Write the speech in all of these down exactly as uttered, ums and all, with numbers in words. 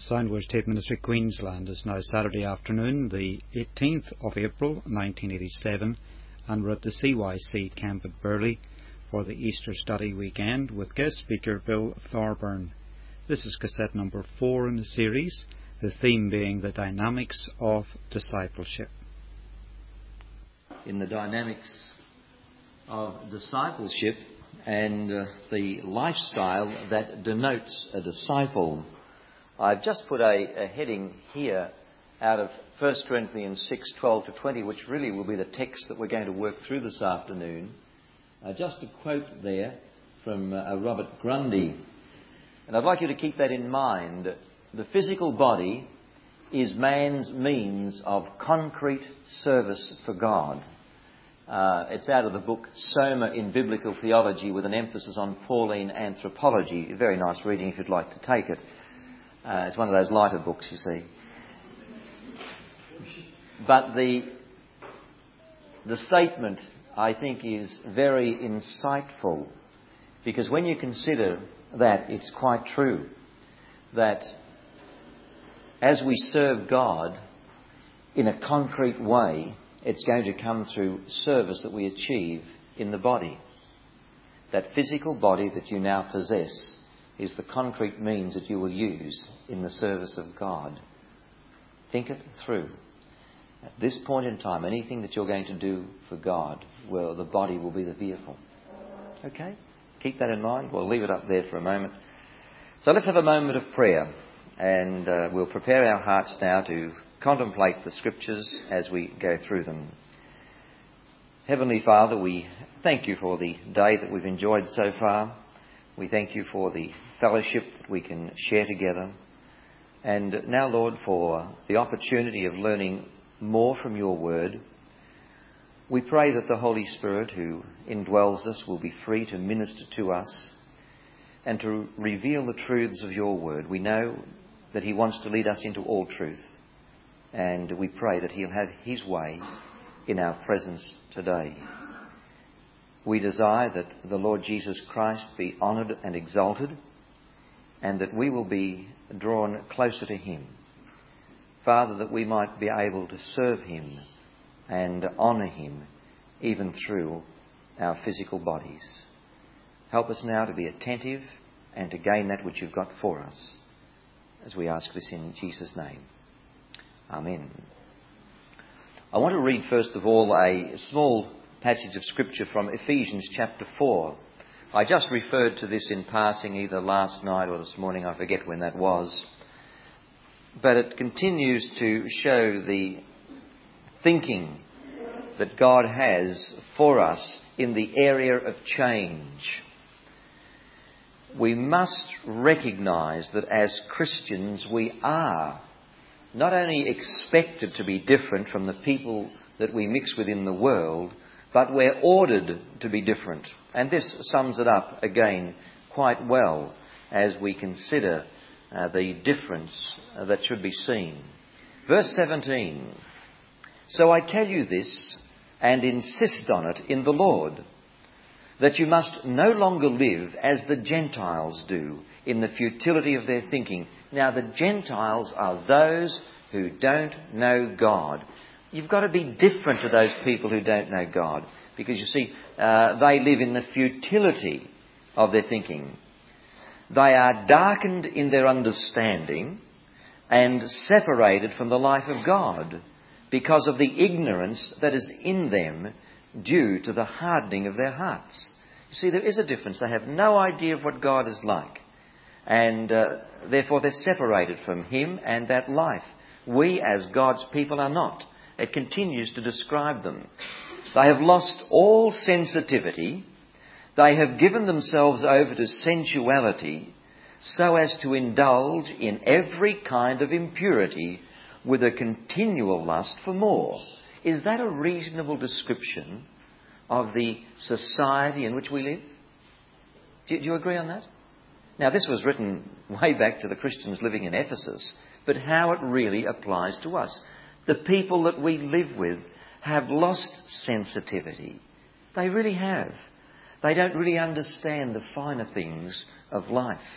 Soundwave Tape Ministry Queensland. Is now Saturday afternoon, the eighteenth of April nineteen eighty-seven, and we're at the C Y C camp at Burley for the Easter Study Weekend with guest speaker Bill Thorburn. This is cassette number four in the series, the theme being the dynamics of discipleship. In the dynamics of discipleship and uh, the lifestyle that denotes a disciple, I've just put a, a heading here out of First Corinthians six, twelve to twenty, which really will be the text that we're going to work through this afternoon. Uh, just a quote there from uh, Robert Grundy. And I'd like you to keep that in mind. The physical body is man's means of concrete service for God. Uh, it's out of the book Soma in Biblical Theology, with an emphasis on Pauline anthropology. Very nice reading if you'd like to take it. Uh, it's one of those lighter books, you see. But the the statement, I think, is very insightful, because when you consider that, it's quite true that as we serve God in a concrete way, it's going to come through service that we achieve in the body. That physical body that you now possess is the concrete means that you will use in the service of God. Think it through. At this point in time, anything that you're going to do for God, well, the body will be the vehicle. Okay? Keep that in mind. We'll leave it up there for a moment. So let's have a moment of prayer, and uh, we'll prepare our hearts now to contemplate the Scriptures as we go through them. Heavenly Father, we thank you for the day that we've enjoyed so far. We thank you for the fellowship that we can share together. And now, Lord, for the opportunity of learning more from your word. We pray that the Holy Spirit who indwells us will be free to minister to us and to reveal the truths of your word. We know that he wants to lead us into all truth, and we pray that he'll have his way in our presence today. We desire that the Lord Jesus Christ be honoured and exalted, and that we will be drawn closer to him. Father, that we might be able to serve him and honour him even through our physical bodies. Help us now to be attentive and to gain that which you've got for us, as we ask this in Jesus' name. Amen. I want to read first of all a small passage of Scripture from Ephesians chapter four. I just referred to this in passing either last night or this morning, I forget when that was. But it continues to show the thinking that God has for us in the area of change. We must recognise that as Christians we are not only expected to be different from the people that we mix with in the world, but we're ordered to be different. And this sums it up again quite well as we consider uh, the difference uh, that should be seen. Verse seventeen. So I tell you this, and insist on it in the Lord, that you must no longer live as the Gentiles do, in the futility of their thinking. Now the Gentiles are those who don't know God. You've got to be different to those people who don't know God, because you see, uh, they live in the futility of their thinking. They are darkened in their understanding and separated from the life of God because of the ignorance that is in them due to the hardening of their hearts. You see, there is a difference. They have no idea of what God is like, and uh, therefore they're separated from him and that life. We, as God's people, are not. It continues to describe them. They have lost all sensitivity. They have given themselves over to sensuality so as to indulge in every kind of impurity with a continual lust for more. Is that a reasonable description of the society in which we live? Do you agree on that? Now, this was written way back to the Christians living in Ephesus, but how it really applies to us. The people that we live with have lost sensitivity. They really have. They don't really understand the finer things of life.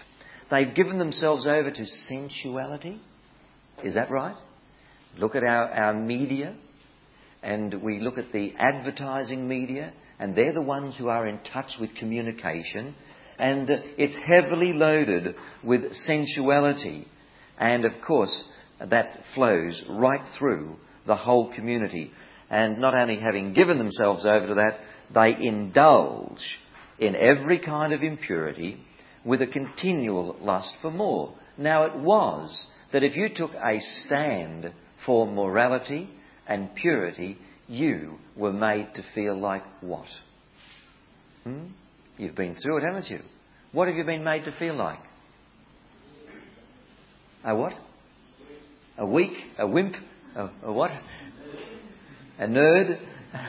They've given themselves over to sensuality. Is that right? Look at our, our media, and we look at the advertising media, and they're the ones who are in touch with communication, and uh, it's heavily loaded with sensuality. And of course, that flows right through the whole community. And not only having given themselves over to that, they indulge in every kind of impurity with a continual lust for more. Now, it was that if you took a stand for morality and purity, you were made to feel like what? Hmm? You've been through it, haven't you? What have you been made to feel like? A what? A weak? A wimp? A, a what? A nerd?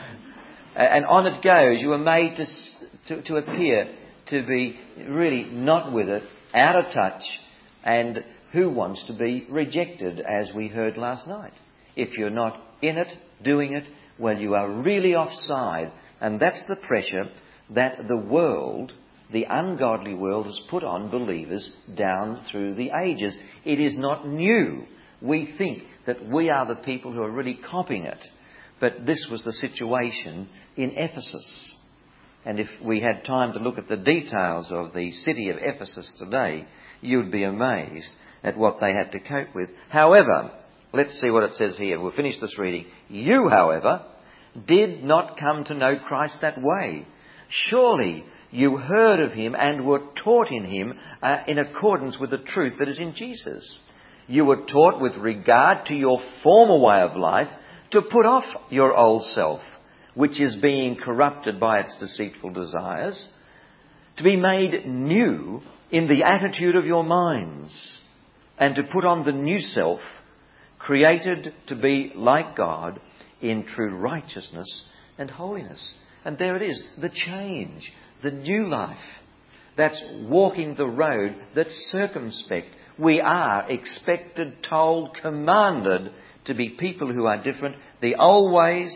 And on it goes. You were made to, to, to appear to be really not with it, out of touch, and who wants to be rejected, as we heard last night? If you're not in it, doing it, well, you are really offside. And that's the pressure that the world, the ungodly world, has put on believers down through the ages. It is not new. We think that we are the people who are really copying it. But this was the situation in Ephesus. And if we had time to look at the details of the city of Ephesus today, you'd be amazed at what they had to cope with. However, let's see what it says here. We'll finish this reading. You, however, did not come to know Christ that way. Surely you heard of him and were taught in him uh, in accordance with the truth that is in Jesus. You were taught with regard to your former way of life to put off your old self, which is being corrupted by its deceitful desires, to be made new in the attitude of your minds, and to put on the new self, created to be like God in true righteousness and holiness. And there it is, the change, the new life. That's walking the road that's circumspect. We are expected, told, commanded to be people who are different. The old ways,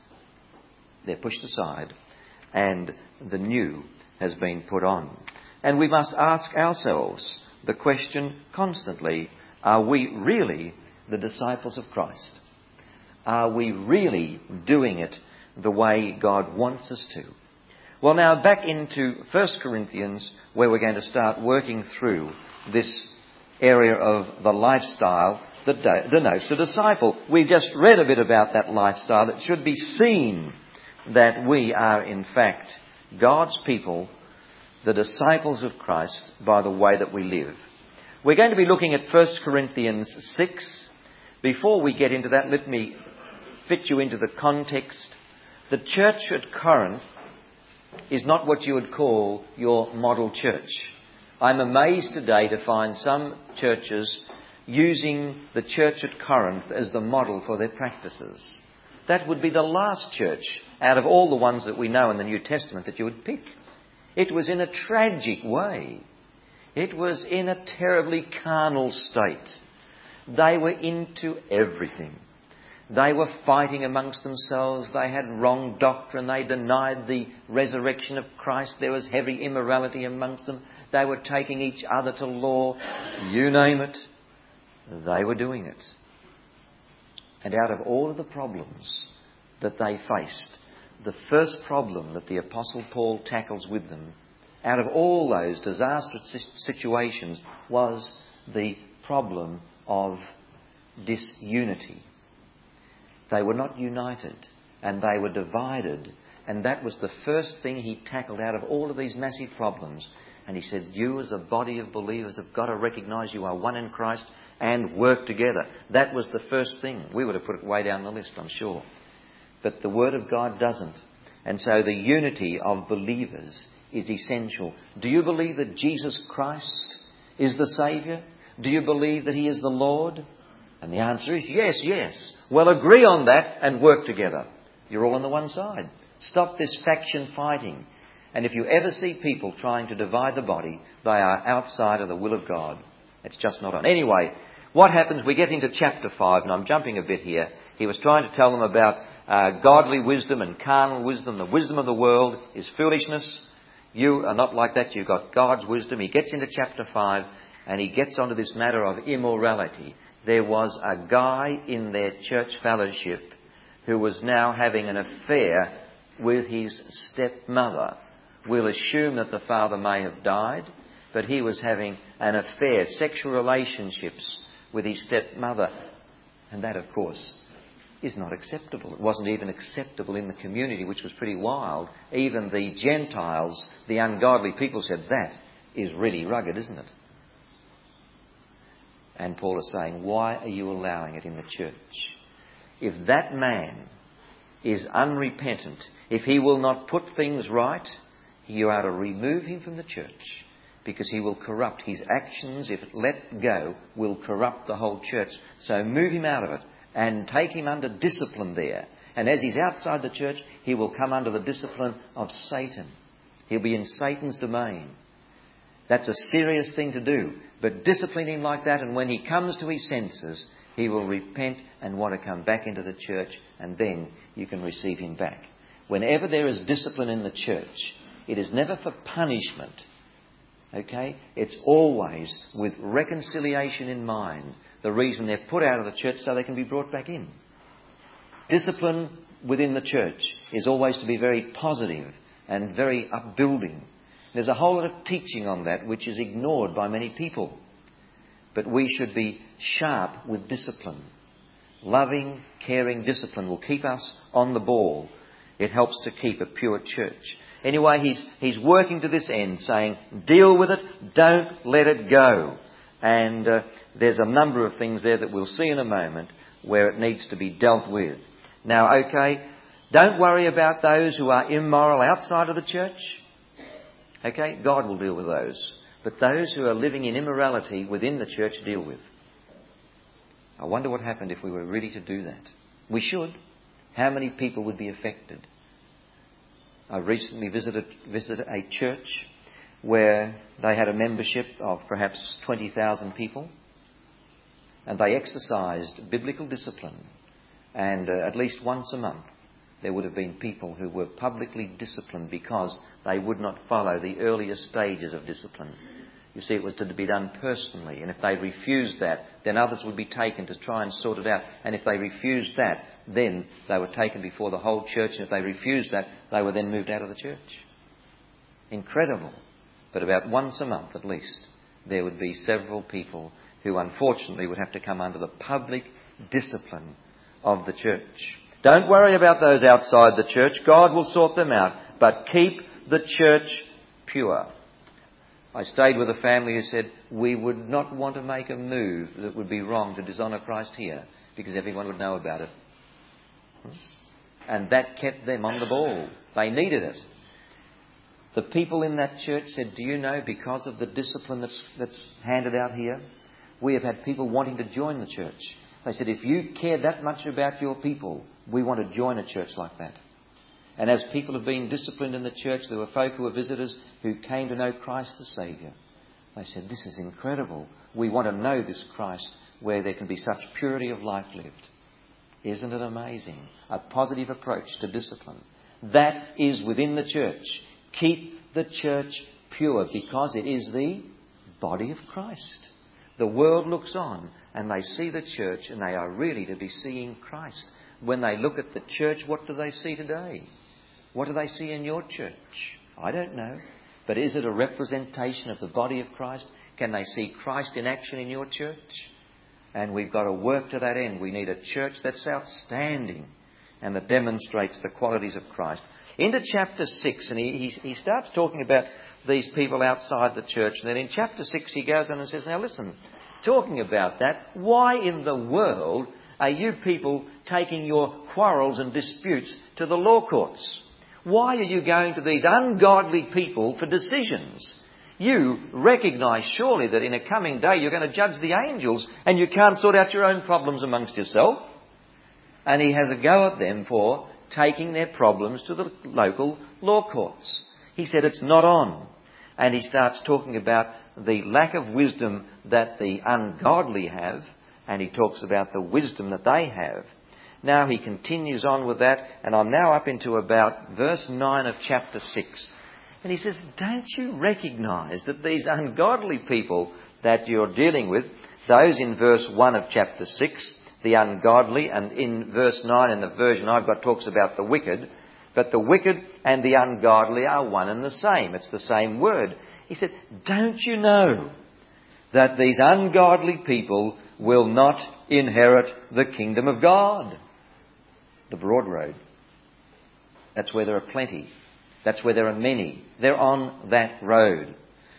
they're pushed aside, and the new has been put on. And we must ask ourselves the question constantly, are we really the disciples of Christ? Are we really doing it the way God wants us to? Well, now back into First Corinthians, where we're going to start working through this area of the lifestyle that denotes a disciple. We've just read a bit about that lifestyle. It should be seen that we are in fact God's people, the disciples of Christ, by the way that we live. We're going to be looking at First Corinthians six. Before we get into that, let me fit you into the context. The church at Corinth is not what you would call your model church. I'm amazed today to find some churches using the church at Corinth as the model for their practices. That would be the last church out of all the ones that we know in the New Testament that you would pick. It was in a tragic way. It was in a terribly carnal state. They were into everything. They were fighting amongst themselves. They had wrong doctrine. They denied the resurrection of Christ. There was heavy immorality amongst them. They were taking each other to law. You name it, they were doing it. And out of all of the problems that they faced, the first problem that the Apostle Paul tackles with them, out of all those disastrous situations, was the problem of disunity. They were not united, and they were divided. And that was the first thing he tackled out of all of these massive problems. And he said, you as a body of believers have got to recognise you are one in Christ and work together. That was the first thing. We would have put it way down the list, I'm sure. But the Word of God doesn't. And so the unity of believers is essential. Do you believe that Jesus Christ is the Saviour? Do you believe that He is the Lord? And the answer is yes, yes. Well, agree on that and work together. You're all on the one side. Stop this faction fighting. And if you ever see people trying to divide the body, they are outside of the will of God. It's just not on. Anyway, what happens? We get into chapter five, and I'm jumping a bit here. He was trying to tell them about uh, godly wisdom and carnal wisdom. The wisdom of the world is foolishness. You are not like that. You've got God's wisdom. He gets into chapter five, and he gets onto this matter of immorality. There was a guy in their church fellowship who was now having an affair with his stepmother. We'll assume that the father may have died, but he was having an affair, sexual relationships with his stepmother. And that, of course, is not acceptable. It wasn't even acceptable in the community, which was pretty wild. Even the Gentiles, the ungodly people, said, that is really rugged, isn't it? And Paul is saying, why are you allowing it in the church? If that man is unrepentant, if he will not put things right, you are to remove him from the church, because he will corrupt. His actions, if let go, will corrupt the whole church. So move him out of it and take him under discipline there. And as he's outside the church, he will come under the discipline of Satan. He'll be in Satan's domain. That's a serious thing to do. But discipline him like that, and when he comes to his senses, he will repent and want to come back into the church, and then you can receive him back. Whenever there is discipline in the church, it is never for punishment. Okay? It's always with reconciliation in mind. The reason they're put out of the church so they can be brought back in. Discipline within the church is always to be very positive and very upbuilding. There's a whole lot of teaching on that which is ignored by many people. But we should be sharp with discipline. Loving, caring discipline will keep us on the ball. It helps to keep a pure church. Anyway, he's, he's working to this end, saying, deal with it, don't let it go. And uh, there's a number of things there that we'll see in a moment where it needs to be dealt with. Now, okay, don't worry about those who are immoral outside of the church. Okay, God will deal with those. But those who are living in immorality within the church, deal with. I wonder what happened if we were ready to do that. We should. How many people would be affected? I recently visited, visited a church where they had a membership of perhaps twenty thousand people, and they exercised biblical discipline. And uh, at least once a month there would have been people who were publicly disciplined because they would not follow the earlier stages of discipline. You see, it was to be done personally, and if they refused that, then others would be taken to try and sort it out. And if they refused that, then they were taken before the whole church, and if they refused that, they were then moved out of the church. Incredible. But about once a month at least, there would be several people who unfortunately would have to come under the public discipline of the church. Don't worry about those outside the church. God will sort them out. But keep the church pure. I stayed with a family who said, we would not want to make a move that would be wrong to dishonour Christ here, because everyone would know about it. And that kept them on the ball. They needed it. The people in that church said, do you know, because of the discipline that's, that's handed out here, we have had people wanting to join the church. They said, if you care that much about your people, we want to join a church like that. And as people have been disciplined in the church, there were folk who were visitors who came to know Christ as Saviour. They said, this is incredible. We want to know this Christ where there can be such purity of life lived. Isn't it amazing? A positive approach to discipline. That is within the church. Keep the church pure, because it is the body of Christ. The world looks on and they see the church, and they are really to be seeing Christ. When they look at the church, what do they see today? What do they see in your church? I don't know. But is it a representation of the body of Christ? Can they see Christ in action in your church? And we've got to work to that end. We need a church that's outstanding and that demonstrates the qualities of Christ. Into chapter six, and he, he, he starts talking about these people outside the church. And then in chapter six he goes on and says, now listen, talking about that, why in the world are you people taking your quarrels and disputes to the law courts? Why are you going to these ungodly people for decisions? You recognise surely that in a coming day you're going to judge the angels, and you can't sort out your own problems amongst yourself. And he has a go at them for taking their problems to the local law courts. He said it's not on. And he starts talking about the lack of wisdom that the ungodly have, and he talks about the wisdom that they have. Now he continues on with that, and I'm now up into about verse nine of chapter six. And he says, don't you recognise that these ungodly people, that you're dealing with. Those in verse one of chapter six, the ungodly, and in verse nine in the version I've got talks about the wicked. But the wicked and the ungodly are one and the same. It's the same word. He said, don't you know that these ungodly people will not inherit the kingdom of God? The broad road. That's where there are plenty. That's where there are many. They're on that road.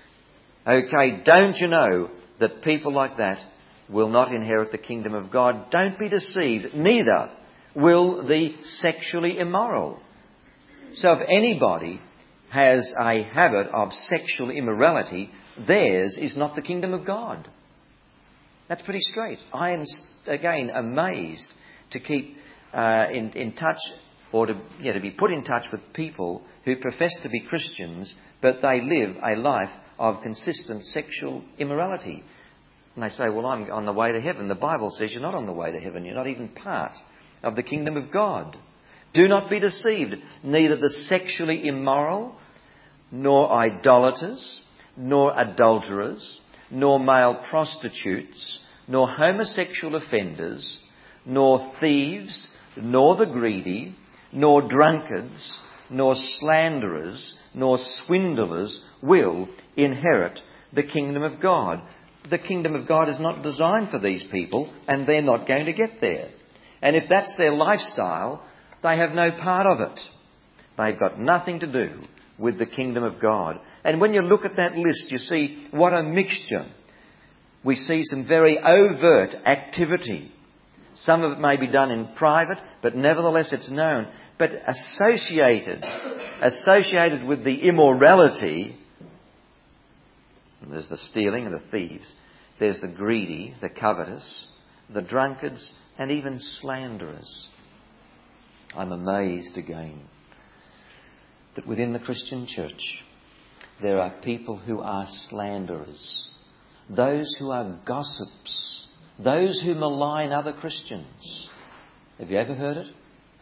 Okay, don't you know that people like that will not inherit the kingdom of God? Don't be deceived. Neither will the sexually immoral. So if anybody has a habit of sexual immorality, theirs is not the kingdom of God. That's pretty straight. I am, again, amazed to keep uh, in, in touch or to, yeah, to be put in touch with people who profess to be Christians, but they live a life of consistent sexual immorality. And they say, well, I'm on the way to heaven. The Bible says you're not on the way to heaven. You're not even part of the kingdom of God. Do not be deceived. Neither the sexually immoral, nor idolaters, nor adulterers, nor male prostitutes, nor homosexual offenders, nor thieves, nor the greedy, nor drunkards, nor slanderers, nor swindlers will inherit the kingdom of God. The kingdom of God is not designed for these people, and they're not going to get there. And if that's their lifestyle, they have no part of it. They've got nothing to do with the kingdom of God. And when you look at that list, you see what a mixture. We see some very overt activity. Some of it may be done in private, but nevertheless it's known. But associated, associated with the immorality, there's the stealing and the thieves. There's the greedy, the covetous, the drunkards, and even slanderers. I'm amazed again that within the Christian church there are people who are slanderers, those who are gossips, those who malign other Christians. Have you ever heard it?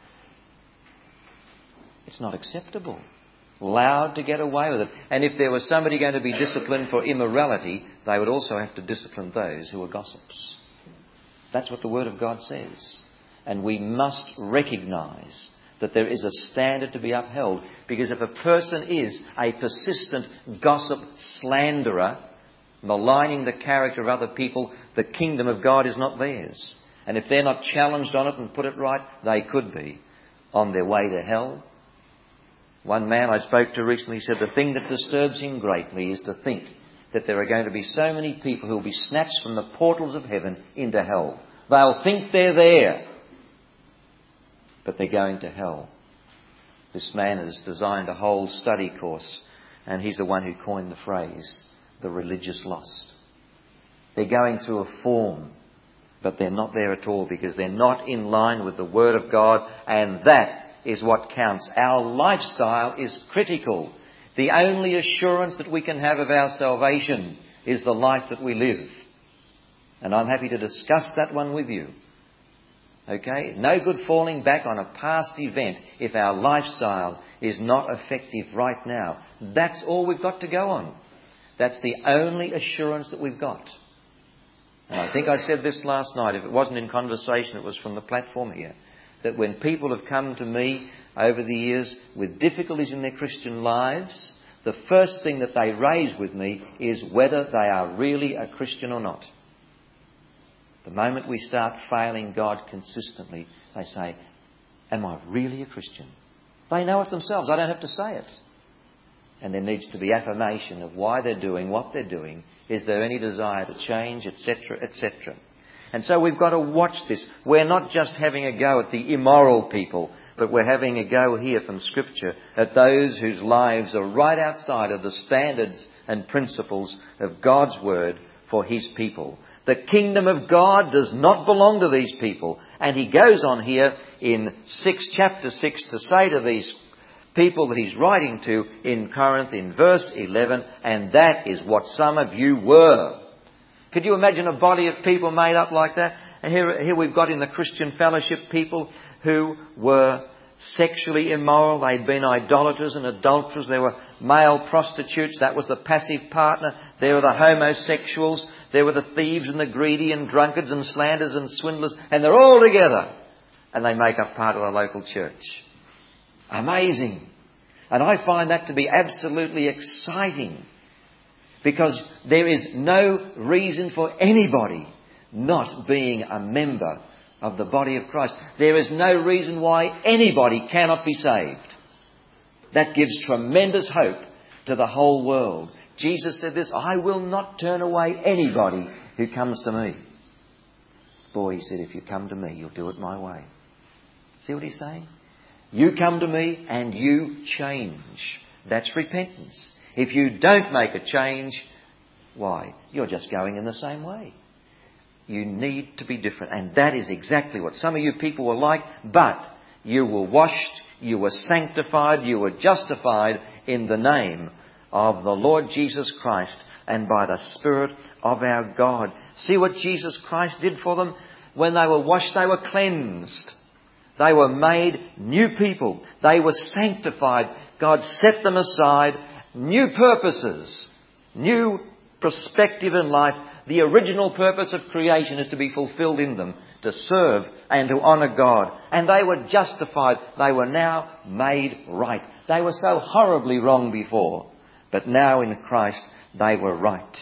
It's not acceptable. Allowed to get away with it. And if there was somebody going to be disciplined for immorality, they would also have to discipline those who are gossips. That's what the Word of God says. And we must recognise that there is a standard to be upheld. Because if a person is a persistent gossip slanderer, maligning the character of other people, the kingdom of God is not theirs. And if they're not challenged on it and put it right, they could be on their way to hell. One man I spoke to recently said the thing that disturbs him greatly is to think that there are going to be so many people who will be snatched from the portals of heaven into hell. They'll think they're there, but they're going to hell. This man has designed a whole study course, and he's the one who coined the phrase, the religious lost. They're going through a form, but they're not there at all because they're not in line with the Word of God, and that is what counts. Our lifestyle is critical. The only assurance that we can have of our salvation is the life that we live. And I'm happy to discuss that one with you. Okay? No good falling back on a past event if our lifestyle is not effective right now. That's all we've got to go on. That's the only assurance that we've got. And I think I said this last night. If it wasn't in conversation, it was from the platform here. That when people have come to me over the years with difficulties in their Christian lives, the first thing that they raise with me is whether they are really a Christian or not. The moment we start failing God consistently, they say, am I really a Christian? They know it themselves. I don't have to say it. And there needs to be affirmation of why they're doing what they're doing. Is there any desire to change, et cetera, et cetera. And so we've got to watch this. We're not just having a go at the immoral people, but we're having a go here from Scripture at those whose lives are right outside of the standards and principles of God's Word for His people. The kingdom of God does not belong to these people. And he goes on here in six, chapter six to say to these people that he's writing to in Corinth in verse eleven, and that is what some of you were. Could you imagine a body of people made up like that? And here, here we've got in the Christian fellowship people who were sexually immoral. They'd been idolaters and adulterers. There were male prostitutes. That was the passive partner. There were the homosexuals. There were the thieves and the greedy and drunkards and slanderers and swindlers. And they're all together. And they make up part of the local church. Amazing. And I find that to be absolutely exciting. Because there is no reason for anybody not being a member of the body of Christ. There is no reason why anybody cannot be saved. That gives tremendous hope to the whole world. Jesus said this, I will not turn away anybody who comes to me. Boy, he said, if you come to me, you'll do it my way. See what he's saying? You come to me and you change. That's repentance. If you don't make a change, why? You're just going in the same way. You need to be different. And that is exactly what some of you people were like. But you were washed, you were sanctified, you were justified in the name of the Lord Jesus Christ and by the Spirit of our God. See what Jesus Christ did for them? When they were washed, they were cleansed. They were made new people. They were sanctified. God set them aside. New purposes. New perspective in life. The original purpose of creation is to be fulfilled in them. To serve and to honour God. And they were justified. They were now made right. They were so horribly wrong before. But now in Christ they were right.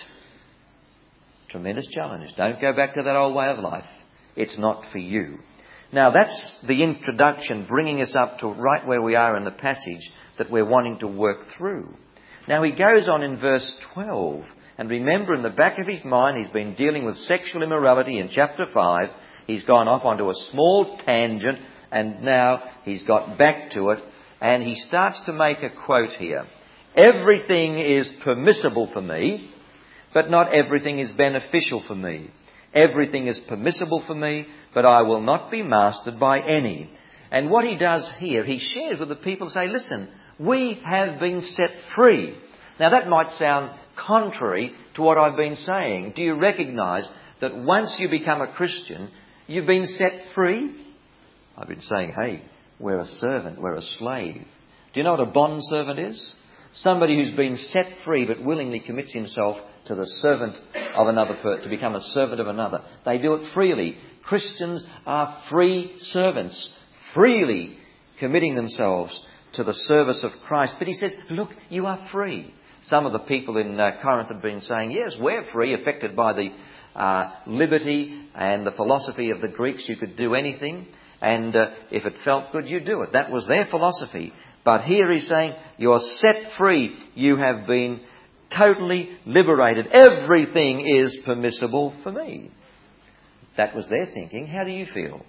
Tremendous challenge. Don't go back to that old way of life. It's not for you. Now that's the introduction, bringing us up to right where we are in the passage that we're wanting to work through. Now he goes on in verse twelve. And remember, in the back of his mind, he's been dealing with sexual immorality in chapter five. He's gone off onto a small tangent and now he's got back to it. And he starts to make a quote here. Everything is permissible for me, but not everything is beneficial for me. Everything is permissible for me, but I will not be mastered by any. And what he does here, he shares with the people, say, listen, we have been set free. Now that might sound contrary to what I've been saying. Do you recognise that once you become a Christian, you've been set free? I've been saying, hey, we're a servant, we're a slave. Do you know what a bond servant is? Somebody who's been set free but willingly commits himself to the servant of another person, to become a servant of another. They do it freely. Christians are free servants, freely committing themselves to the service of Christ. But he said, look, you are free. Some of the people in uh, Corinth have been saying, yes, we're free, affected by the uh, liberty and the philosophy of the Greeks. You could do anything, and uh, if it felt good, you do it. That was their philosophy. But here he's saying, you're set free. You have been totally liberated. Everything is permissible for me. That was their thinking. How do you feel?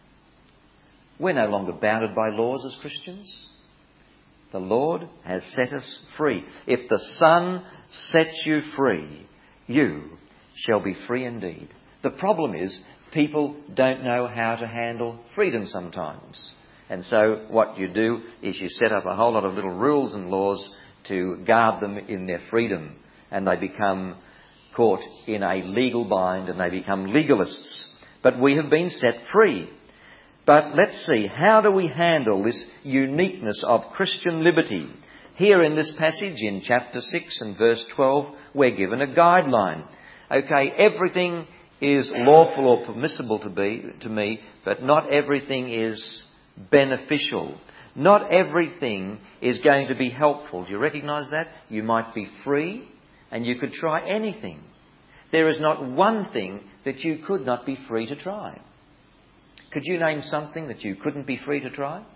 We're no longer bounded by laws as Christians. The Lord has set us free. If the Son sets you free, you shall be free indeed. The problem is people don't know how to handle freedom sometimes. And so what you do is you set up a whole lot of little rules and laws to guard them in their freedom. And they become caught in a legal bind and they become legalists. But we have been set free. But let's see, how do we handle this uniqueness of Christian liberty? Here in this passage in chapter six and verse twelve, we're given a guideline. Okay, everything is lawful or permissible to be to me, but not everything is beneficial. Not everything is going to be helpful. Do you recognise that? You might be free and you could try anything. There is not one thing that you could not be free to try. Could you name something that you couldn't be free to try?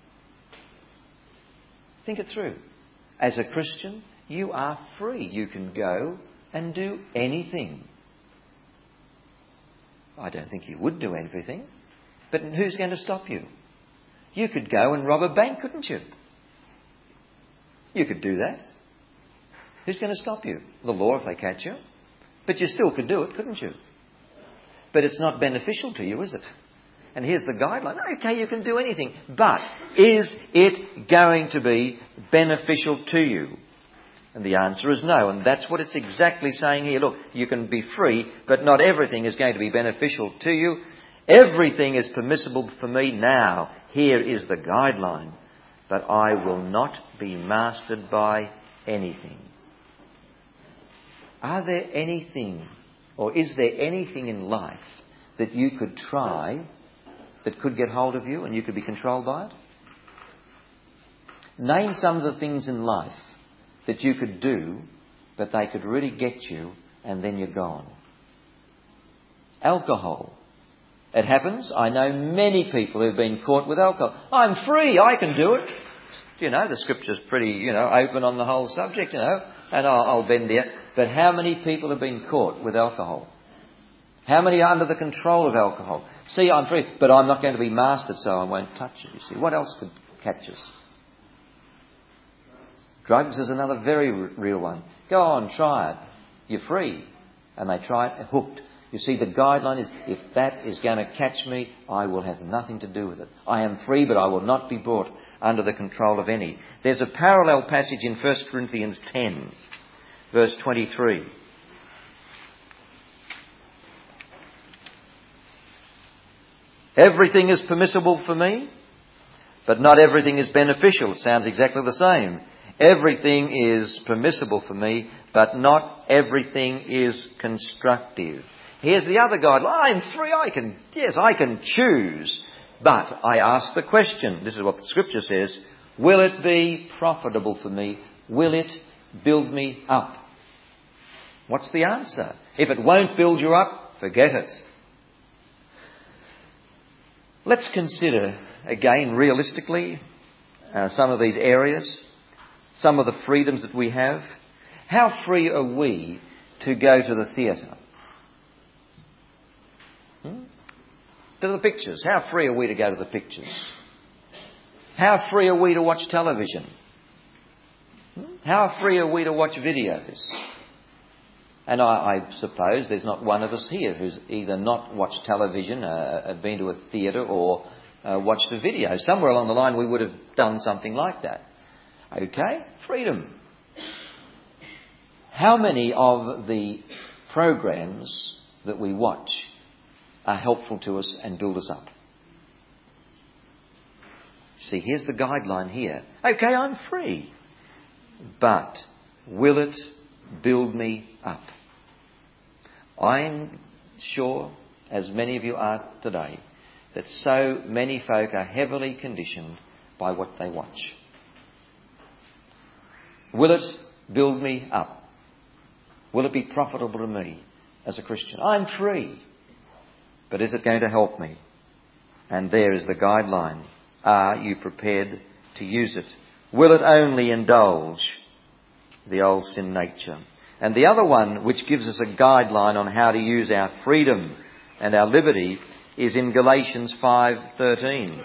Think it through. As a Christian, you are free. You can go and do anything. I don't think you would do everything, but who's going to stop you? You could go and rob a bank, couldn't you? You could do that. Who's going to stop you? The law if they catch you. But you still could do it, couldn't you? But it's not beneficial to you, is it? And here's the guideline. Okay, you can do anything. But is it going to be beneficial to you? And the answer is no. And that's what it's exactly saying here. Look, you can be free, but not everything is going to be beneficial to you. Everything is permissible for me now. Here is the guideline. But I will not be mastered by anything. Are there anything, or is there anything in life that you could try that could get hold of you and you could be controlled by it? Name some of the things in life that you could do, but they could really get you and then you're gone. Alcohol. It happens. I know many people who've been caught with alcohol. I'm free. I can do it. You know, the scripture's pretty, you know, open on the whole subject, you know, and I'll, I'll bend there. But how many people have been caught with alcohol? How many are under the control of alcohol? See, I'm free, but I'm not going to be mastered, so I won't touch it, you see. What else could catch us? Drugs is another very r- real one. Go on, try it. You're free. And they try it, hooked. You see, the guideline is, if that is going to catch me, I will have nothing to do with it. I am free, but I will not be brought under the control of any. There's a parallel passage in First Corinthians ten, verse twenty-three. Everything is permissible for me, but not everything is beneficial. It sounds exactly the same. Everything is permissible for me, but not everything is constructive. Here's the other guideline. I'm free. I can, yes, I can choose. But I ask the question, this is what the scripture says, will it be profitable for me? Will it build me up? What's the answer? If it won't build you up, forget it. Let's consider, again, realistically, uh, some of these areas, some of the freedoms that we have. How free are we to go to the theatre? Hmm? To the pictures. How free are we to go to the pictures? How free are we to watch television? Hmm? How free are we to watch videos? And I, I suppose there's not one of us here who's either not watched television, uh, been to a theatre, or uh, watched a video. Somewhere along the line we would have done something like that. Okay, freedom. How many of the programs that we watch are helpful to us and build us up? See, here's the guideline here. Okay, I'm free. But will it build me up? I'm sure, as many of you are today, that so many folk are heavily conditioned by what they watch. Will it build me up? Will it be profitable to me as a Christian? I'm free. But is it going to help me? And there is the guideline. Are you prepared to use it? Will it only indulge the old sin nature? And the other one, which gives us a guideline on how to use our freedom and our liberty, is in Galatians five thirteen.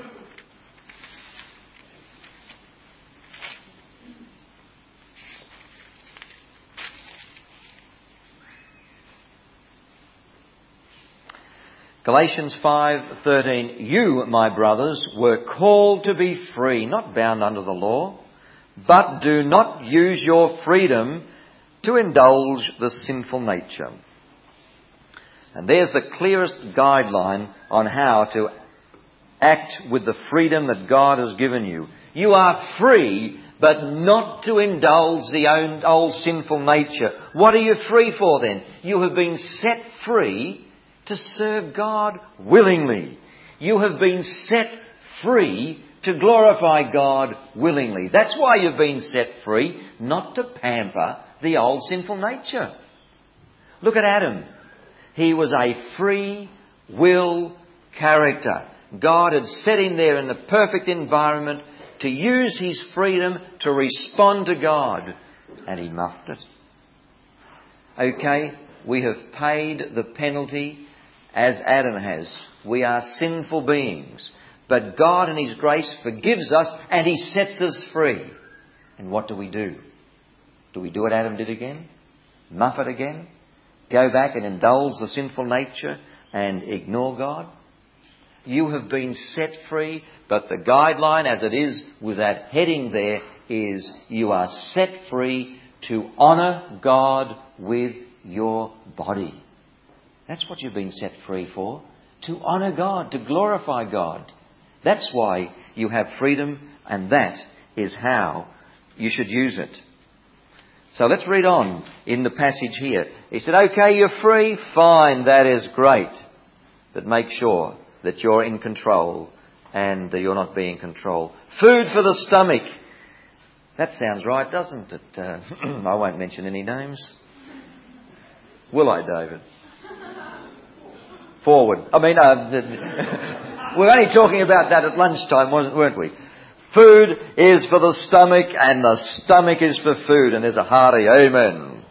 Galatians five thirteen, you, my brothers, were called to be free, not bound under the law, but do not use your freedom to indulge the sinful nature. And there's the clearest guideline on how to act with the freedom that God has given you. You are free, but not to indulge the old, old sinful nature. What are you free for then? You have been set free to serve God willingly. You have been set free to glorify God willingly. That's why you've been set free, not to pamper the old sinful nature. Look at Adam. He was a free will character. God had set him there in the perfect environment to use his freedom to respond to God. And he muffed it. Okay, we have paid the penalty as Adam has. We are sinful beings. But God in his grace forgives us and he sets us free. And what do we do? Do we do what Adam did again? Muff it again? Go back and indulge the sinful nature and ignore God? You have been set free, but the guideline as it is with that heading there is you are set free to honour God with your body. That's what you've been set free for. to honour God, to glorify God. That's why you have freedom, and that is how you should use it. So let's read on in the passage here. He said, okay, you're free, fine, that is great. But make sure that you're in control and that you're not being controlled. Food for the stomach. That sounds right, doesn't it? Uh, I won't mention any names. Will I, David? Forward. I mean, uh, we're only talking about that at lunchtime, weren't we? Food is for the stomach and the stomach is for food. And there's a hearty amen.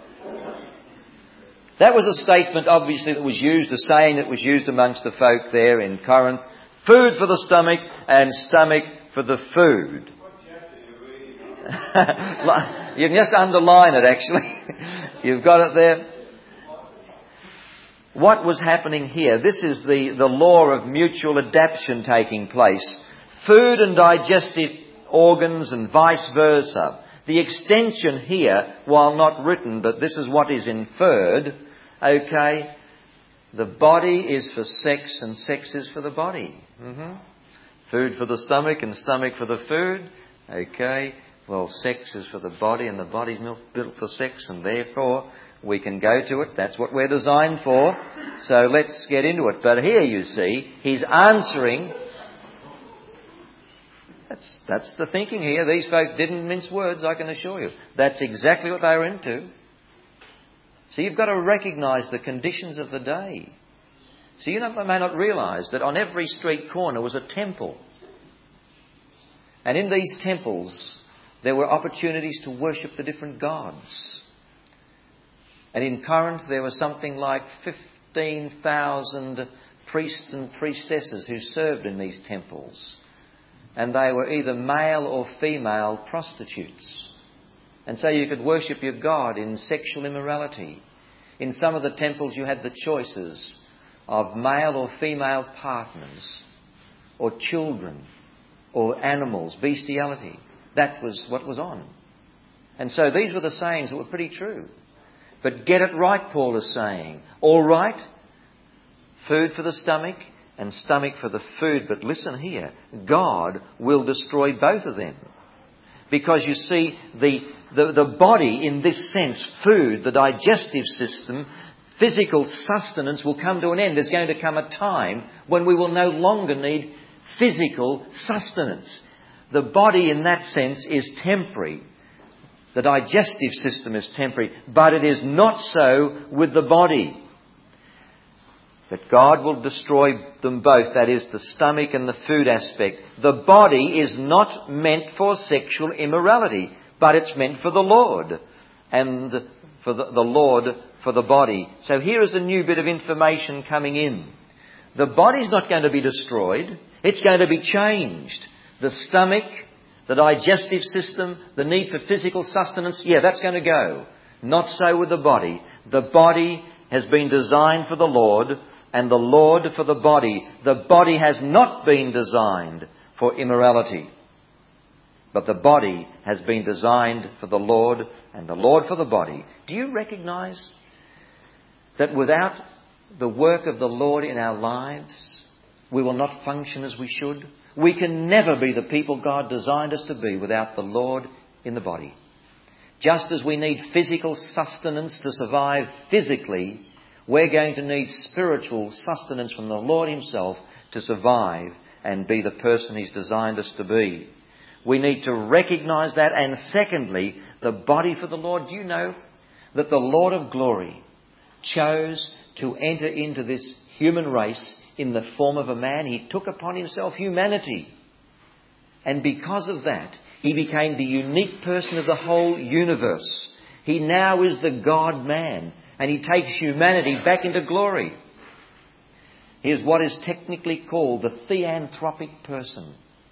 That was a statement, obviously, that was used, a saying that was used amongst the folk there in Corinth. Food for the stomach and stomach for the food. You can just underline it, actually. You've got it there. What was happening here? This is the, the law of mutual adaptation taking place. Food and digestive organs and vice versa. The extension here, while not written, but this is what is inferred, okay, the body is for sex and sex is for the body. Mm-hmm. Food for the stomach and stomach for the food. Okay, well, sex is for the body and the body's built for sex, and therefore we can go to it. That's what we're designed for. So let's get into it. But here you see, he's answering. That's, that's the thinking here. These folk didn't mince words, I can assure you. That's exactly what they were into. So you've got to recognise the conditions of the day. So you may not realise that on every street corner was a temple. And in these temples, there were opportunities to worship the different gods. And in Corinth, there were something like fifteen thousand priests and priestesses who served in these temples. And they were either male or female prostitutes. And so you could worship your God in sexual immorality. In some of the temples you had the choices of male or female partners, or children, or animals, bestiality. That was what was on. And so these were the sayings that were pretty true. But get it right, Paul is saying. All right, food for the stomach and stomach for the food. But listen here, God will destroy both of them. Because you see, the, the, the body in this sense, food, the digestive system, physical sustenance will come to an end. There's going to come a time when we will no longer need physical sustenance. The body in that sense is temporary. The digestive system is temporary, but it is not so with the body. But God will destroy them both, that is, the stomach and the food aspect. The body is not meant for sexual immorality, but it's meant for the Lord, and for the, the Lord for the body. So here is a new bit of information coming in. The body's not going to be destroyed, it's going to be changed. The stomach, the digestive system, the need for physical sustenance, yeah, that's going to go. Not so with the body. The body has been designed for the Lord, and the Lord for the body. The body has not been designed for immorality, but the body has been designed for the Lord, and the Lord for the body. Do you recognise that without the work of the Lord in our lives, we will not function as we should? We can never be the people God designed us to be without the Lord in the body. Just as we need physical sustenance to survive physically, we're going to need spiritual sustenance from the Lord Himself to survive and be the person He's designed us to be. We need to recognise that. And secondly, the body for the Lord. Do you know that the Lord of glory chose to enter into this human race in the form of a man? He took upon Himself humanity. And because of that, He became the unique person of the whole universe. He now is the God-man. And He takes humanity back into glory. He is what is technically called the theanthropic person.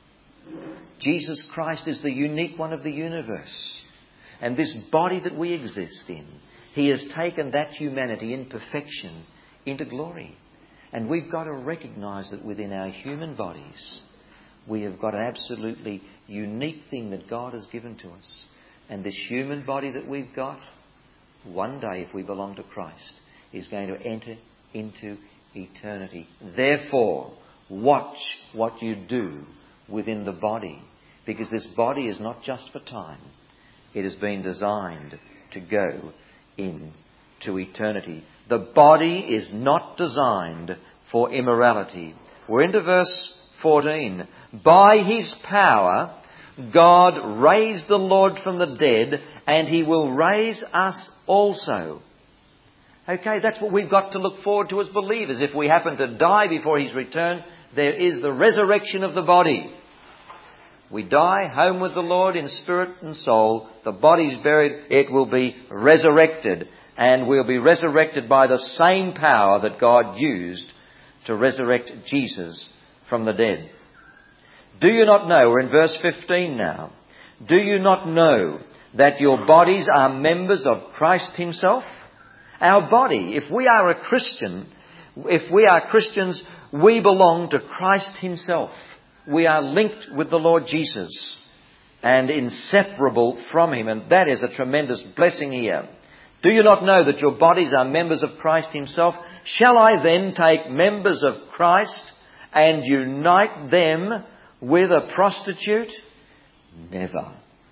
Jesus Christ is the unique one of the universe. And this body that we exist in, He has taken that humanity in perfection into glory. And we've got to recognise that within our human bodies, we have got an absolutely unique thing that God has given to us. And this human body that we've got, one day, if we belong to Christ, is going to enter into eternity. Therefore, watch what you do within the body, because this body is not just for time. It has been designed to go into eternity. The body is not designed for immorality. We're into verse fourteen. By His power, God raised the Lord from the dead, and He will raise us also. Okay, that's what we've got to look forward to as believers. If we happen to die before His return, there is the resurrection of the body. We die home with the Lord in spirit and soul. The body's buried. It will be resurrected. And we'll be resurrected by the same power that God used to resurrect Jesus from the dead. Do you not know, we're in verse fifteen now, do you not know that your bodies are members of Christ Himself? Our body, if we are a Christian, if we are Christians, we belong to Christ Himself. We are linked with the Lord Jesus and inseparable from Him, and that is a tremendous blessing here. Do you not know that your bodies are members of Christ Himself? Shall I then take members of Christ and unite them with a prostitute? Never.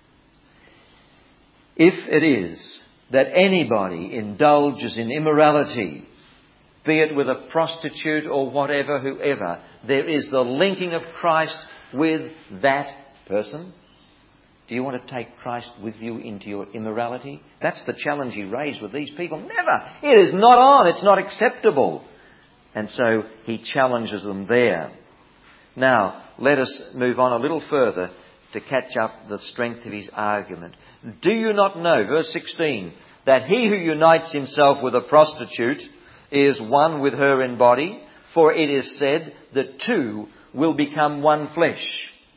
If it is that anybody indulges in immorality, be it with a prostitute or whatever, whoever, there is the linking of Christ with that person. Do you want to take Christ with you into your immorality? That's the challenge He raised with these people. Never. It is not on. It's not acceptable. And so He challenges them there. Now, let us move on a little further to catch up the strength of his argument. Do you not know, verse sixteen, that he who unites himself with a prostitute is one with her in body? For it is said, the two will become one flesh.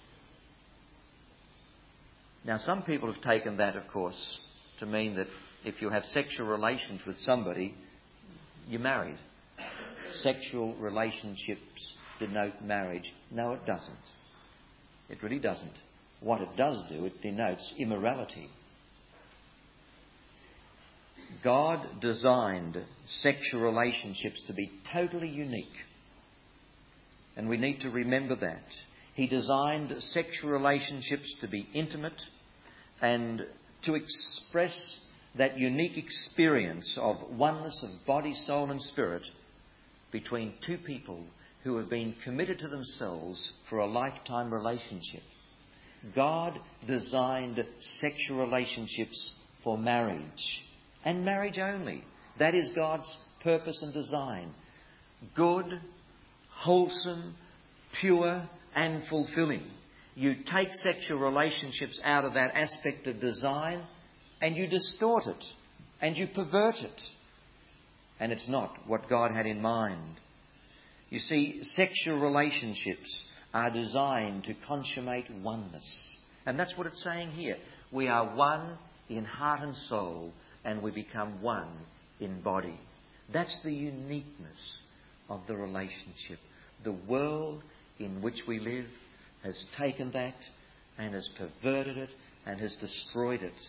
Now, some people have taken that, of course, to mean that if you have sexual relations with somebody, you're married. Sexual relationships denote marriage. No, it doesn't. It really doesn't. What it does do, it denotes immorality. God designed sexual relationships to be totally unique. And we need to remember that. He designed sexual relationships to be intimate and to express that unique experience of oneness of body, soul and spirit between two people who have been committed to themselves for a lifetime relationship. God designed sexual relationships for marriage, and marriage only. That is God's purpose and design. Good, wholesome, pure and fulfilling. You take sexual relationships out of that aspect of design and you distort it and you pervert it. And it's not what God had in mind. You see, sexual relationships are designed to consummate oneness. And that's what it's saying here. We are one in heart and soul, and we become one in body. That's the uniqueness of the relationship. The world in which we live has taken that and has perverted it and has destroyed it.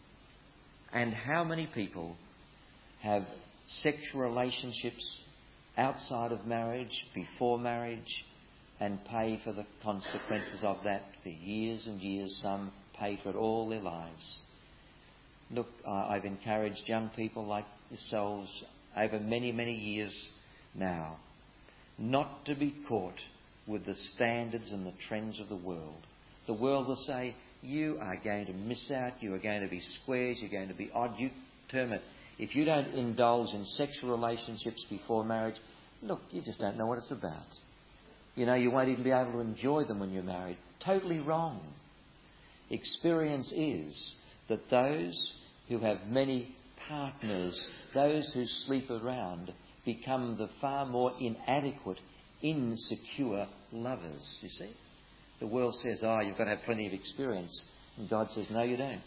And how many people have sexual relationships outside of marriage, before marriage, and pay for the consequences of that for years and years. Some pay for it all their lives. Look, I've encouraged young people like yourselves over many, many years now not to be caught with the standards and the trends of the world. The world will say, you are going to miss out, you are going to be squares, you're going to be odd. You term it. If you don't indulge in sexual relationships before marriage, look, you just don't know what it's about. You know, you won't even be able to enjoy them when you're married. Totally wrong. Experience is that those who have many partners, those who sleep around, become the far more inadequate, insecure lovers, you see. The world says, oh, you've got to have plenty of experience. And God says, no, you don't.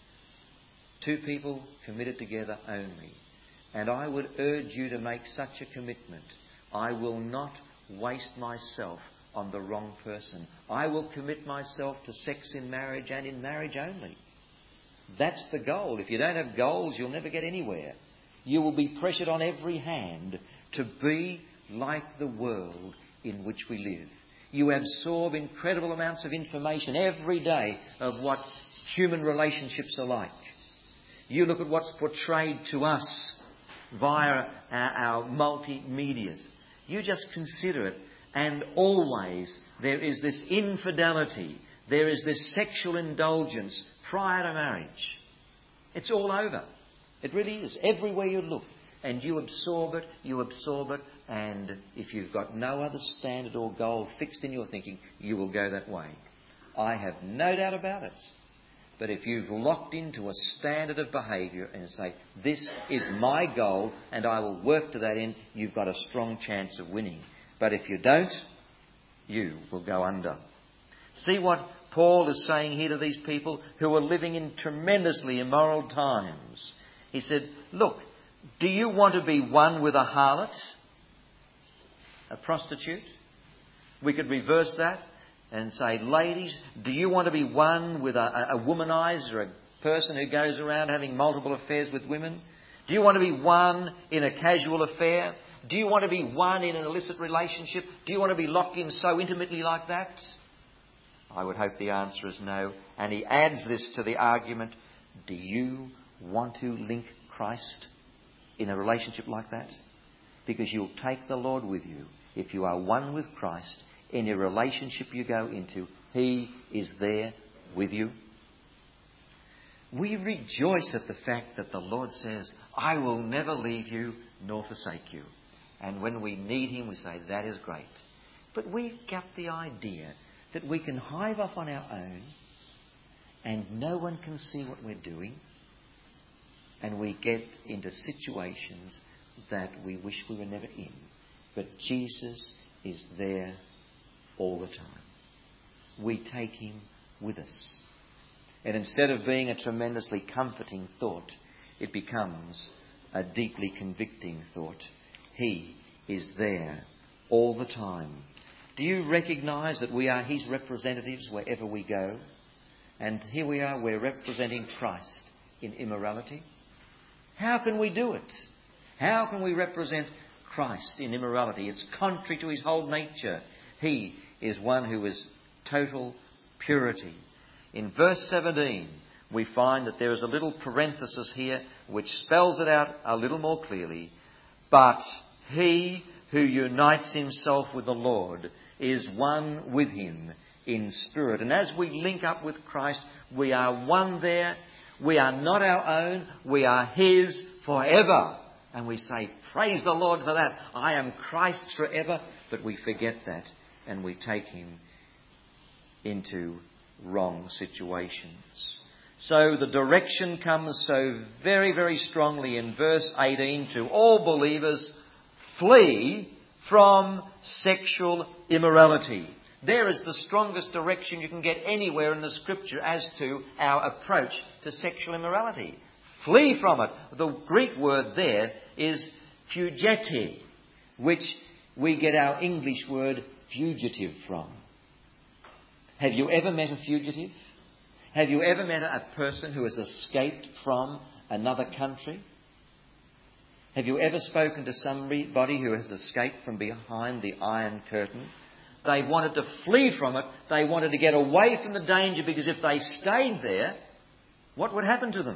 Two people committed together only. And I would urge you to make such a commitment. I will not waste myself on the wrong person. I will commit myself to sex in marriage and in marriage only. That's the goal. If you don't have goals, you'll never get anywhere. You will be pressured on every hand to be like the world in which we live. You absorb incredible amounts of information every day of what human relationships are like. You look at what's portrayed to us via our, our multimedias. You just consider it, and always there is this infidelity, there is this sexual indulgence prior to marriage. It's all over. It really is. Everywhere you look. And you absorb it, you absorb it, and if you've got no other standard or goal fixed in your thinking, you will go that way. I have no doubt about it. But if you've locked into a standard of behaviour and say, this is my goal and I will work to that end, you've got a strong chance of winning. But if you don't, you will go under. See what Paul is saying here to these people who are living in tremendously immoral times. He said, look, do you want to be one with a harlot? A prostitute? We could reverse that and say, ladies, do you want to be one with a, a womanizer, a person who goes around having multiple affairs with women? Do you want to be one in a casual affair? Do you want to be one in an illicit relationship? Do you want to be locked in so intimately like that? I would hope the answer is no. And he adds this to the argument, do you want to link Christ in a relationship like that? Because you'll take the Lord with you. If you are one with Christ, any relationship you go into, He is there with you. We rejoice at the fact that the Lord says, I will never leave you nor forsake you. And when we need Him, we say, that is great. But we've got the idea that we can hive off on our own and no one can see what we're doing. And we get into situations that we wish we were never in. But Jesus is there all the time. We take Him with us. And instead of being a tremendously comforting thought, it becomes a deeply convicting thought. He is there all the time. Do you recognise that we are His representatives wherever we go? And here we are, we're representing Christ in immorality. How can we do it? How can we represent Christ in immorality? It's contrary to His whole nature. He is one who is total purity. In verse seventeen, we find that there is a little parenthesis here which spells it out a little more clearly. But he who unites himself with the Lord is one with Him in spirit. And as we link up with Christ, we are one there. We are not our own. We are His forever. And we say, praise the Lord for that. I am Christ's forever. But we forget that and we take Him into wrong situations. So the direction comes so very, very strongly in verse eighteen to all believers, flee from sexual immorality. There is the strongest direction you can get anywhere in the Scripture as to our approach to sexual immorality. Flee from it. The Greek word there is fugete, which we get our English word fugitive from. Have you ever met a fugitive? Have you ever met a person who has escaped from another country? Have you ever spoken to somebody who has escaped from behind the Iron Curtain? They wanted to flee from it. They wanted to get away from the danger, because if they stayed there, what would happen to them?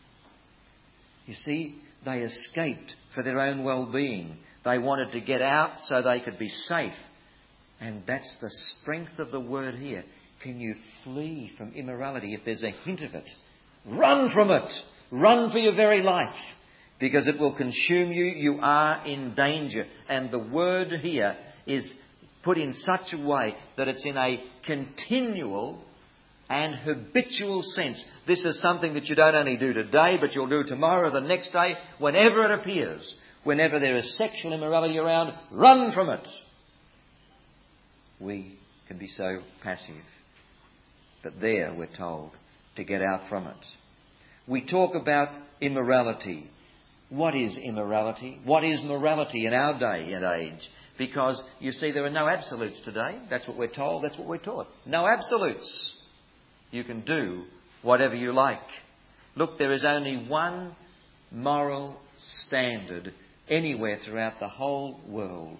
You see, they escaped for their own well-being. They wanted to get out so they could be safe. And that's the strength of the word here. Can you flee from immorality? If there's a hint of it, run from it. Run for your very life, because it will consume you. You are in danger. And the word here is put in such a way that it's in a continual and habitual sense. This is something that you don't only do today, but you'll do tomorrow, the next day, whenever it appears. Whenever there is sexual immorality around, run from it. We can be so passive. But there we're told to get out from it. We talk about immorality. What is immorality? What is morality in our day and age? Because, you see, there are no absolutes today. That's what we're told. That's what we're taught. No absolutes. You can do whatever you like. Look, there is only one moral standard anywhere throughout the whole world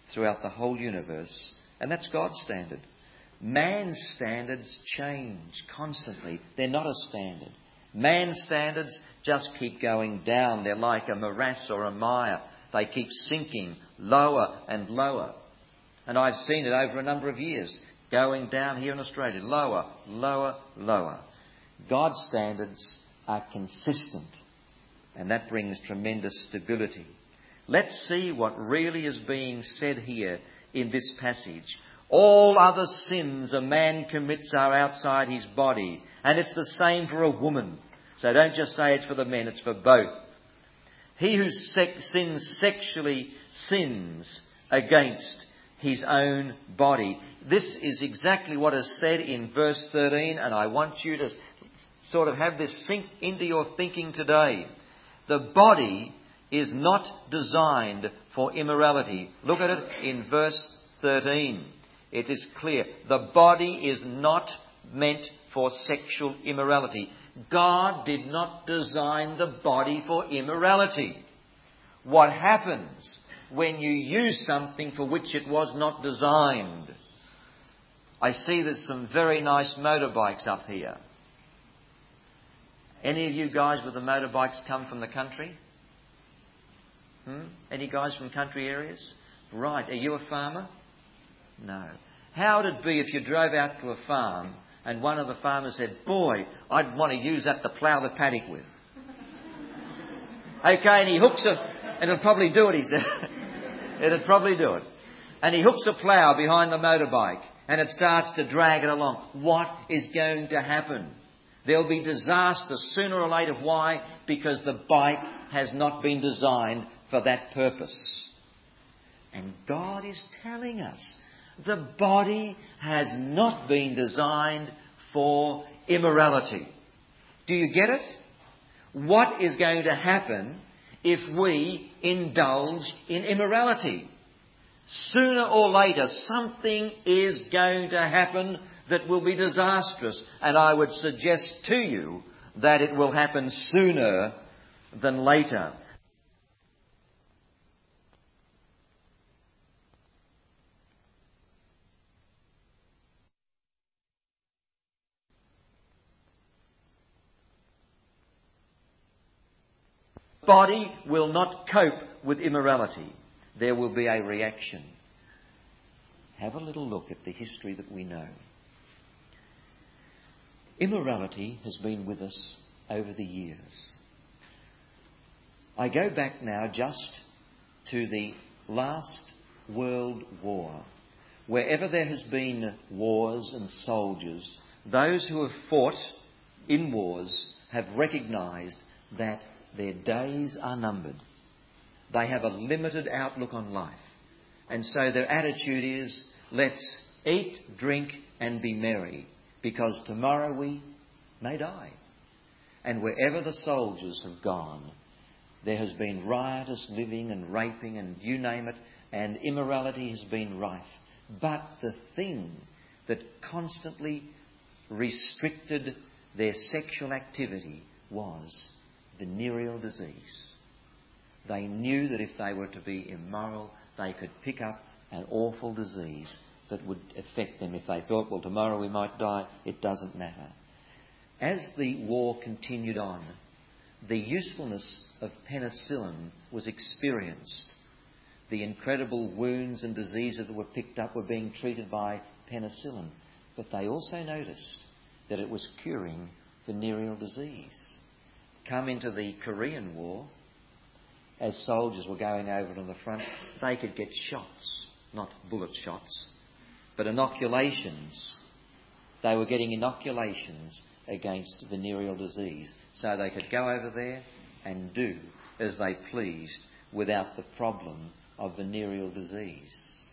throughout the whole universe, and that's God's standard. Man's standards change constantly. They're not a standard. Man's standards just keep going down. They're like a morass or a mire. They keep sinking lower and lower. And I've seen it over a number of years, going down here in Australia, lower, lower, lower. God's standards are consistent, and that brings tremendous stability. Let's see what really is being said here in this passage. All other sins a man commits are outside his body, and it's the same for a woman. So don't just say it's for the men, it's for both. He who sec- sins sexually sins against his own body. This is exactly what is said in verse thirteen, and I want you to sort of have this sink into your thinking today. The body is not designed for immorality. Look at it in verse thirteen. It is clear. The body is not meant for sexual immorality. God did not design the body for immorality. What happens when you use something for which it was not designed? I see there's some very nice motorbikes up here. Any of you guys with the motorbikes come from the country? Hmm? Any guys from country areas? Right. Are you a farmer? No. How would it be if you drove out to a farm and one of the farmers said, "Boy, I'd want to use that to plough the paddock with." Okay, and he hooks a... And it'll probably do it, he said. It'll probably do it. And he hooks a plough behind the motorbike and it starts to drag it along. What is going to happen? There'll be disaster sooner or later. Why? Because the bike has not been designed for that purpose. And God is telling us the body has not been designed for immorality. Do you get it? What is going to happen if we indulge in immorality? Sooner or later, something is going to happen that will be disastrous. And I would suggest to you that it will happen sooner than later. Body will not cope with immorality. There will be a reaction. Have a little look at the history that we know. Immorality has been with us over the years. I go back now just to the last World War. Wherever there has been wars and soldiers, those who have fought in wars have recognised that their days are numbered. They have a limited outlook on life. And so their attitude is, let's eat, drink and be merry, because tomorrow we may die. And wherever the soldiers have gone, there has been riotous living and raping and you name it, and immorality has been rife. But the thing that constantly restricted their sexual activity was venereal disease. They knew that if they were to be immoral, they could pick up an awful disease that would affect them. If they thought, well, tomorrow we might die, it doesn't matter. As the war continued on, the usefulness of penicillin was experienced. The incredible wounds and diseases that were picked up were being treated by penicillin. But they also noticed that it was curing venereal disease. Come into the Korean War, as soldiers were going over to the front, they could get shots, not bullet shots, but inoculations. They were getting inoculations against venereal disease, so they could go over there and do as they pleased without the problem of venereal disease.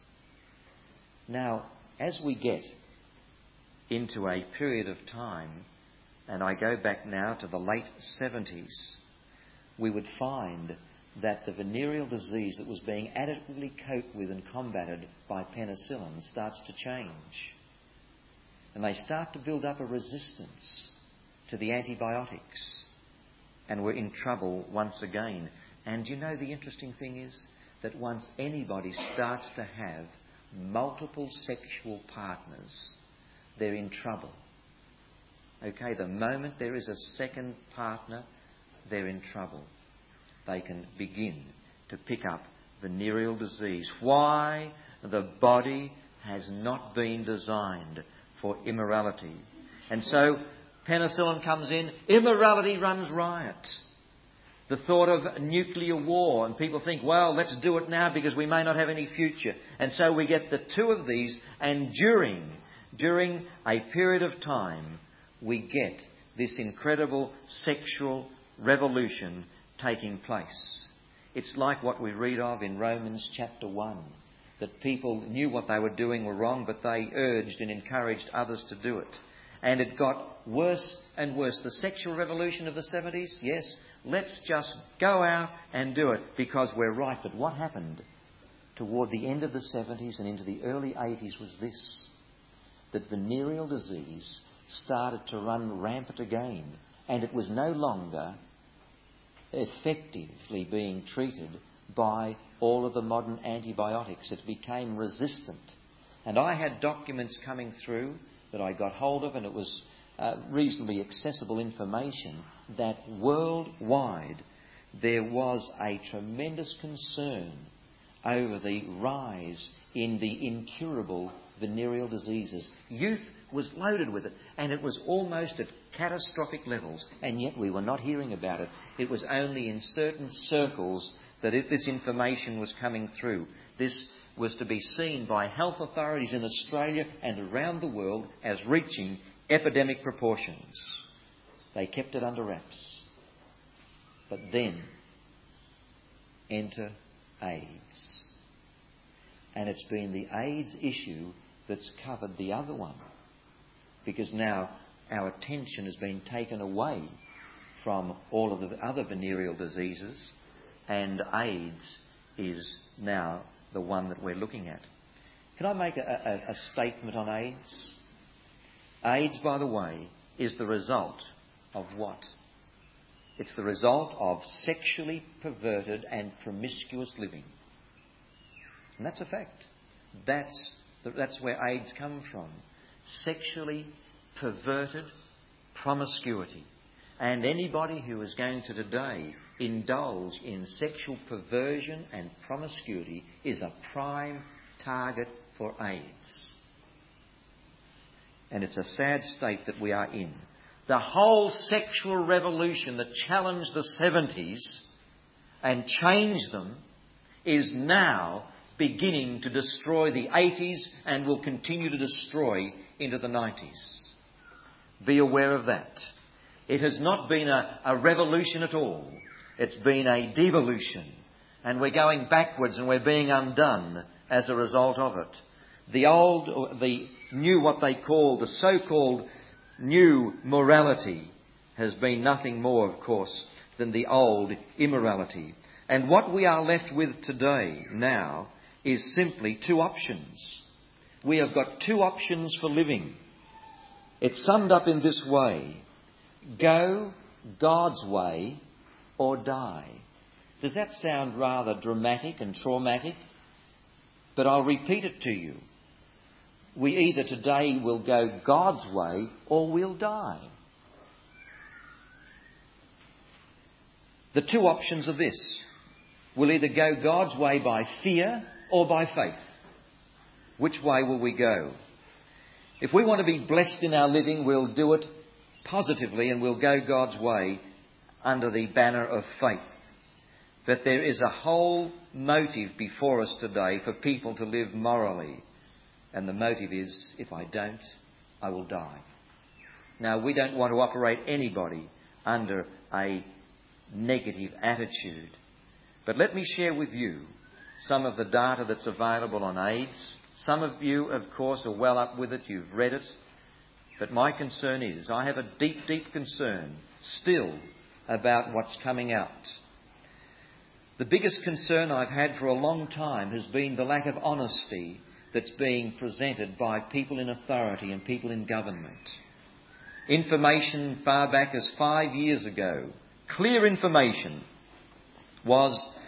Now, as we get into a period of time, and I go back now to the late seventies, we would find that the venereal disease that was being adequately coped with and combated by penicillin starts to change. And they start to build up a resistance to the antibiotics. And we're in trouble once again. And you know, the interesting thing is, that once anybody starts to have multiple sexual partners, they're in trouble. Okay, the moment there is a second partner, they're in trouble. They can begin to pick up venereal disease. Why? The body has not been designed for immorality. And so penicillin comes in, immorality runs riot. The thought of nuclear war, and people think, well, let's do it now because we may not have any future. And so we get the two of these, and during, during a period of time, we get this incredible sexual revolution taking place. It's like what we read of in Romans chapter one, that people knew what they were doing were wrong, but they urged and encouraged others to do it. And it got worse and worse. The sexual revolution of the seventies, yes, let's just go out and do it because we're right. But what happened toward the end of the seventies and into the early eighties was this, that venereal disease started to run rampant again, and it was no longer effectively being treated by all of the modern antibiotics. It became resistant. And I had documents coming through that I got hold of, and it was uh, reasonably accessible information, that worldwide there was a tremendous concern over the rise in the incurable venereal diseases. Youth was loaded with it, and it was almost at catastrophic levels, and yet we were not hearing about it. It was only in certain circles that if this information was coming through. This was to be seen by health authorities in Australia and around the world as reaching epidemic proportions. They kept it under wraps. But then enter AIDS. And it's been the AIDS issue that's covered the other one, because now our attention has been taken away from all of the other venereal diseases, and AIDS is now the one that we're looking at. Can I make a, a, a statement on AIDS? AIDS, by the way, is the result of what? It's the result of sexually perverted and promiscuous living. And that's a fact. That's, that's where AIDS comes from. Sexually perverted promiscuity. And anybody who is going to today indulge in sexual perversion and promiscuity is a prime target for AIDS. And it's a sad state that we are in. The whole sexual revolution that challenged the seventies and changed them is now beginning to destroy the eighties and will continue to destroy into the nineties. Be aware of that. It has not been a, a revolution at all. It's been a devolution. And we're going backwards and we're being undone as a result of it. The old, the new, what they call the so-called new morality has been nothing more, of course, than the old immorality. And what we are left with today now is simply two options. We have got two options for living. It's summed up in this way: go God's way or die. Does that sound rather dramatic and traumatic? But I'll repeat it to you. We either today will go God's way or we'll die. The two options are this. We'll either go God's way by fear or by faith. Which way will we go? If we want to be blessed in our living, we'll do it positively and we'll go God's way under the banner of faith. But there is a whole motive before us today for people to live morally. And the motive is, if I don't, I will die. Now, we don't want to operate anybody under a negative attitude. But let me share with you some of the data that's available on AIDS. Some of you, of course, are well up with it. You've read it. But my concern is, I have a deep, deep concern still about what's coming out. The biggest concern I've had for a long time has been the lack of honesty that's being presented by people in authority and people in government. Information far back as five years ago, clear information, was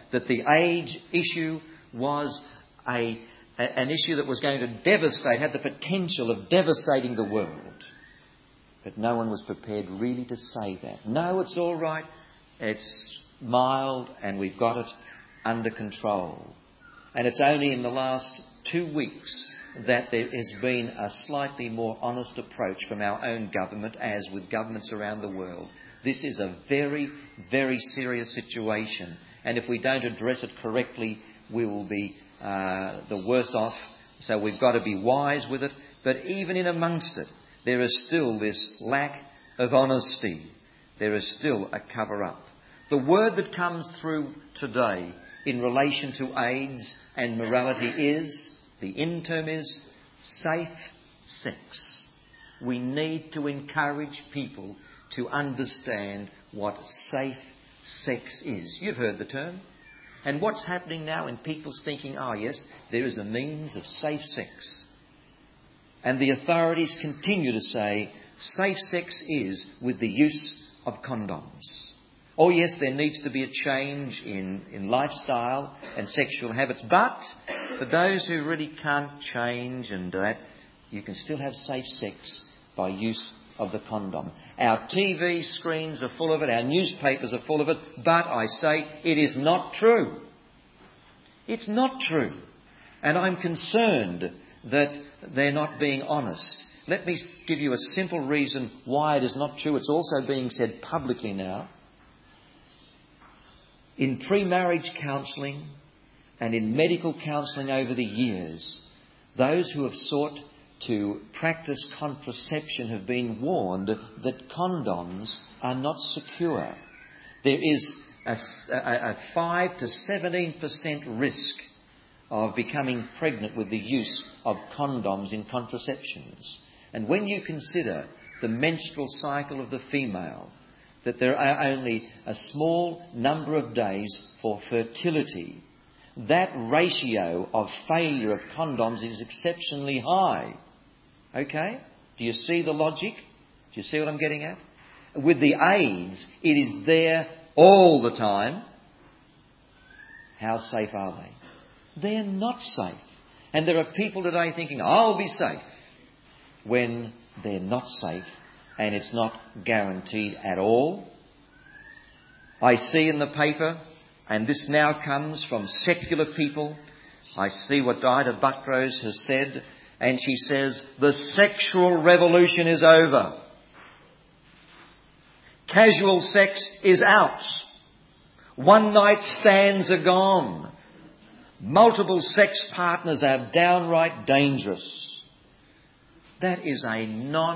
that the AIDS issue was a, a, an issue that was going to devastate, had the potential of devastating the world. But no one was prepared really to say that. No, it's all right. It's mild and we've got it under control. And it's only in the last two weeks that there has been a slightly more honest approach from our own government, as with governments around the world. This is a very, very serious situation. And if we don't address it correctly, we will be uh, the worse off. So we've got to be wise with it. But even in amongst it, there is still this lack of honesty. There is still a cover-up. The word that comes through today in relation to AIDS and morality is, the in term is, safe sex. We need to encourage people to understand what safe sex is. You've heard the term. And what's happening now in people's thinking, oh yes, there is a means of safe sex. And the authorities continue to say safe sex is with the use of condoms. Oh yes, there needs to be a change in, in lifestyle and sexual habits. But for those who really can't change and that, you can still have safe sex by use of the condom. Our T V screens are full of it. Our newspapers are full of it. But I say it is not true. It's not true. And I'm concerned that they're not being honest. Let me give you a simple reason why it is not true. It's also being said publicly now. In pre-marriage counselling and in medical counselling over the years, those who have sought to practice contraception have been warned that condoms are not secure. There is a, a, a five to seventeen percent risk of becoming pregnant with the use of condoms in contraceptions. And when you consider the menstrual cycle of the female, that there are only a small number of days for fertility, that ratio of failure of condoms is exceptionally high. Okay? Do you see the logic? Do you see what I'm getting at? With the AIDS, it is there all the time. How safe are they? They're not safe. And there are people today thinking, I'll be safe, when they're not safe and it's not guaranteed at all. I see in the paper, and this now comes from secular people, I see what Ida Buttrose has said, and she says, the sexual revolution is over. Casual sex is out. One night stands are gone. Multiple sex partners are downright dangerous. That is a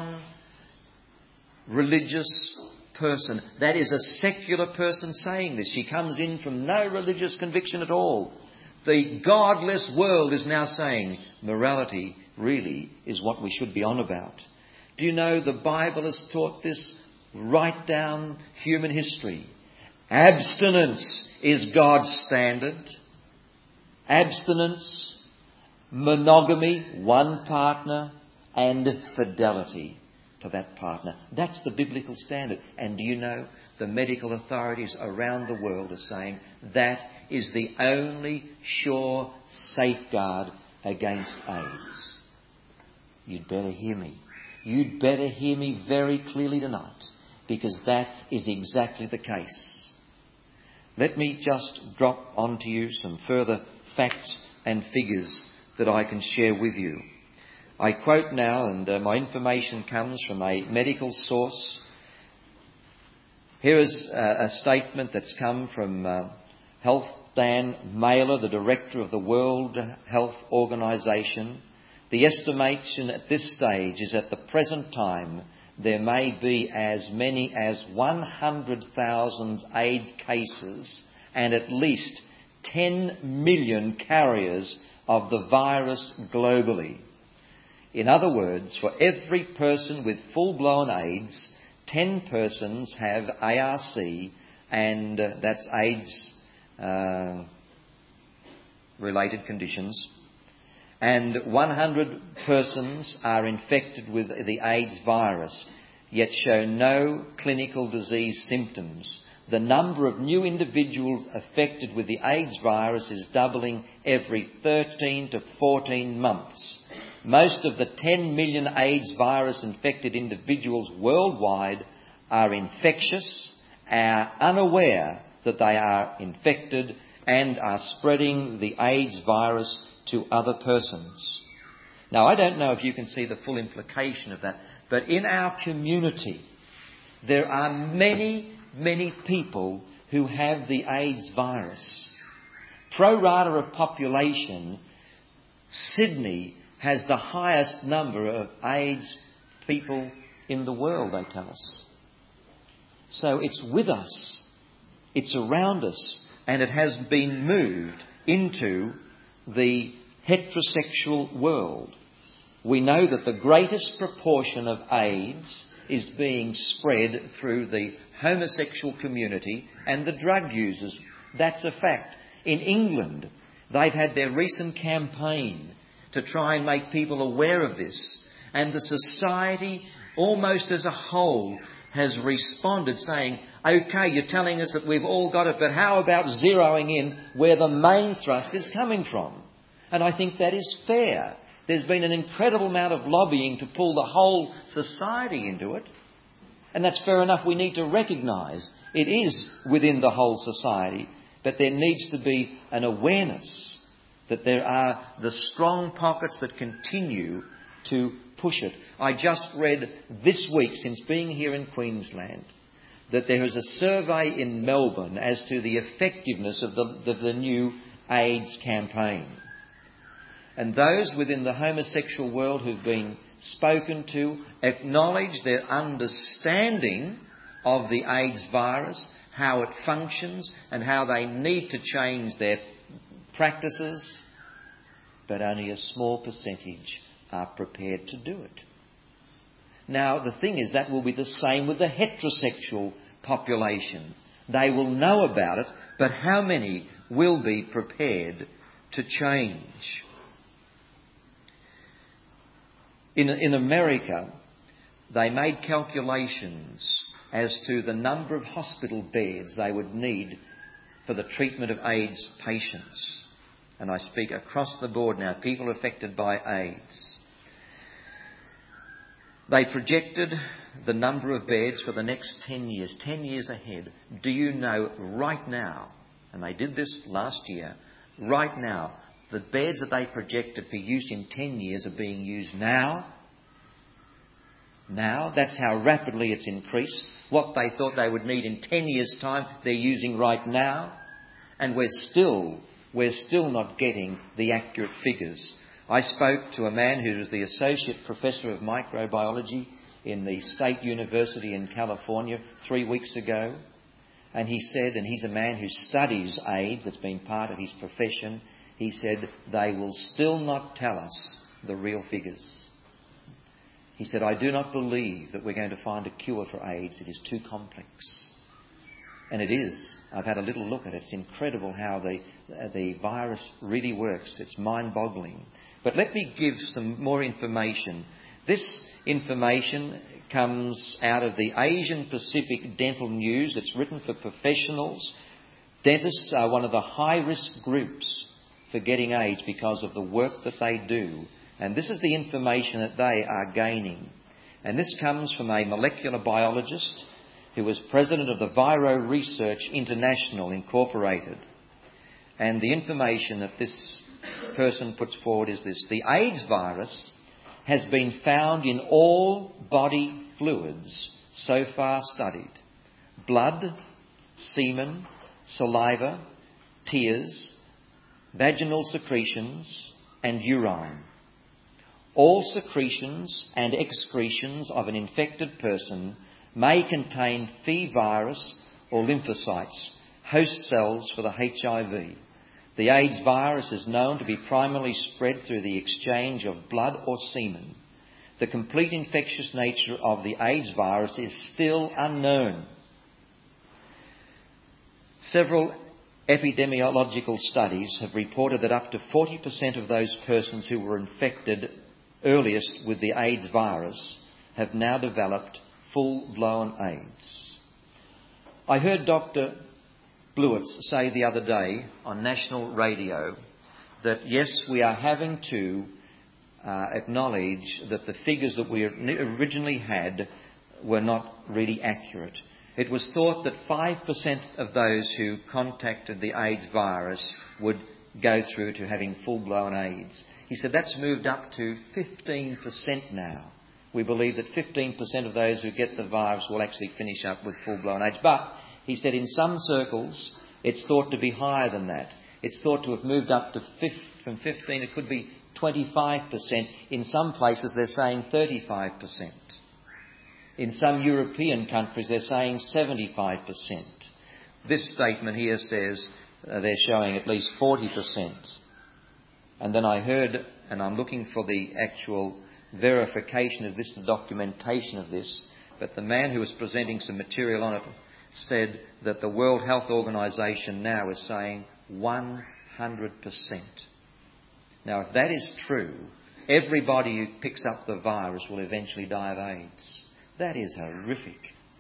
non-religious person. That is a secular person saying this. She comes in from no religious conviction at all. The godless world is now saying morality really is what we should be on about. Do you know the Bible has taught this right down human history? Abstinence is God's standard. Abstinence, monogamy, one partner, and fidelity to that partner. That's the biblical standard. And do you know, the medical authorities around the world are saying that is the only sure safeguard against AIDS. You'd better hear me. You'd better hear me very clearly tonight, because that is exactly the case. Let me just drop onto you some further facts and figures that I can share with you. I quote now, and uh, my information comes from a medical source. Here is uh, a statement that's come from uh, Health Dan Mailer, the director of the World Health Organization. The estimation at this stage is at the present time there may be as many as one hundred thousand AIDS cases and at least ten million carriers of the virus globally. In other words, for every person with full-blown AIDS, ten persons have A R C, and uh, that's AIDS-related uh, conditions. And one hundred persons are infected with the AIDS virus, yet show no clinical disease symptoms. the number of new individuals affected with the AIDS virus is doubling every thirteen to fourteen months. Most of the ten million AIDS virus-infected individuals worldwide are infectious, are unaware that they are infected, and are spreading the AIDS virus to other persons. Now, I don't know if you can see the full implication of that, but in our community, there are many, many people who have the AIDS virus. Pro rata of population, Sydney has the highest number of AIDS people in the world, they tell us. So it's with us, it's around us, and it has been moved into the heterosexual world. We know that the greatest proportion of AIDS is being spread through the homosexual community and the drug users. That's a fact. In England, they've had their recent campaign to try and make people aware of this. And the society, almost as a whole, has responded saying, OK, you're telling us that we've all got it, but how about zeroing in where the main thrust is coming from? And I think that is fair. There's been an incredible amount of lobbying to pull the whole society into it. And that's fair enough. We need to recognise it is within the whole society, but there needs to be an awareness that there are the strong pockets that continue to push it. I just read this week, since being here in Queensland, that there is a survey in Melbourne as to the effectiveness of the, of the new AIDS campaign. And those within the homosexual world who've been spoken to acknowledge their understanding of the AIDS virus, how it functions, and how they need to change their practices, but only a small percentage are prepared to do it. Now, the thing is, that will be the same with the heterosexual population. They will know about it, but how many will be prepared to change? In, in America, they made calculations as to the number of hospital beds they would need for the treatment of AIDS patients. And I speak across the board now, people affected by AIDS. They projected the number of beds for the next ten years, ten years ahead. Do you know right now, and they did this last year, right now, the beds that they projected for use in ten years are being used now. Now, that's how rapidly it's increased. What they thought they would need in ten years' time, they're using right now. And we're still, we're still not getting the accurate figures. I spoke to a man who was the Associate Professor of Microbiology in the State University in California three weeks ago. And he said, and he's a man who studies AIDS, it's been part of his profession, he said, they will still not tell us the real figures. He said, I do not believe that we're going to find a cure for AIDS. It is too complex. And it is. I've had a little look at it. It's incredible how the, the virus really works. It's mind-boggling. But let me give some more information. This information comes out of the Asian Pacific Dental News. It's written for professionals. Dentists are one of the high-risk groups for getting AIDS because of the work that they do. And this is the information that they are gaining. And this comes from a molecular biologist who was president of the Viro Research International Incorporated. And the information that this person puts forward is this. The AIDS virus has been found in all body fluids so far studied. Blood, semen, saliva, tears, vaginal secretions, and urine. All secretions and excretions of an infected person may contain Phe virus or lymphocytes, host cells for the H I V. The AIDS virus is known to be primarily spread through the exchange of blood or semen. The complete infectious nature of the AIDS virus is still unknown. Several epidemiological studies have reported that up to forty percent of those persons who were infected earliest with the AIDS virus have now developed full-blown AIDS. I heard Doctor Blewitz say the other day on national radio that yes, we are having to uh, acknowledge that the figures that we originally had were not really accurate. It was thought that five percent of those who contacted the AIDS virus would go through to having full-blown AIDS. He said that's moved up to fifteen percent now. We believe that fifteen percent of those who get the virus will actually finish up with full-blown AIDS. But he said in some circles it's thought to be higher than that. It's thought to have moved up to from fifteen, it could be twenty-five percent. In some places they're saying thirty-five percent. In some European countries they're saying seventy-five percent. This statement here says uh, they're showing at least forty percent. And then I heard, and I'm looking for the actual verification of this, the documentation of this, but the man who was presenting some material on it said that the World Health Organization now is saying one hundred percent. Now, if that is true, everybody who picks up the virus will eventually die of AIDS. That is horrific.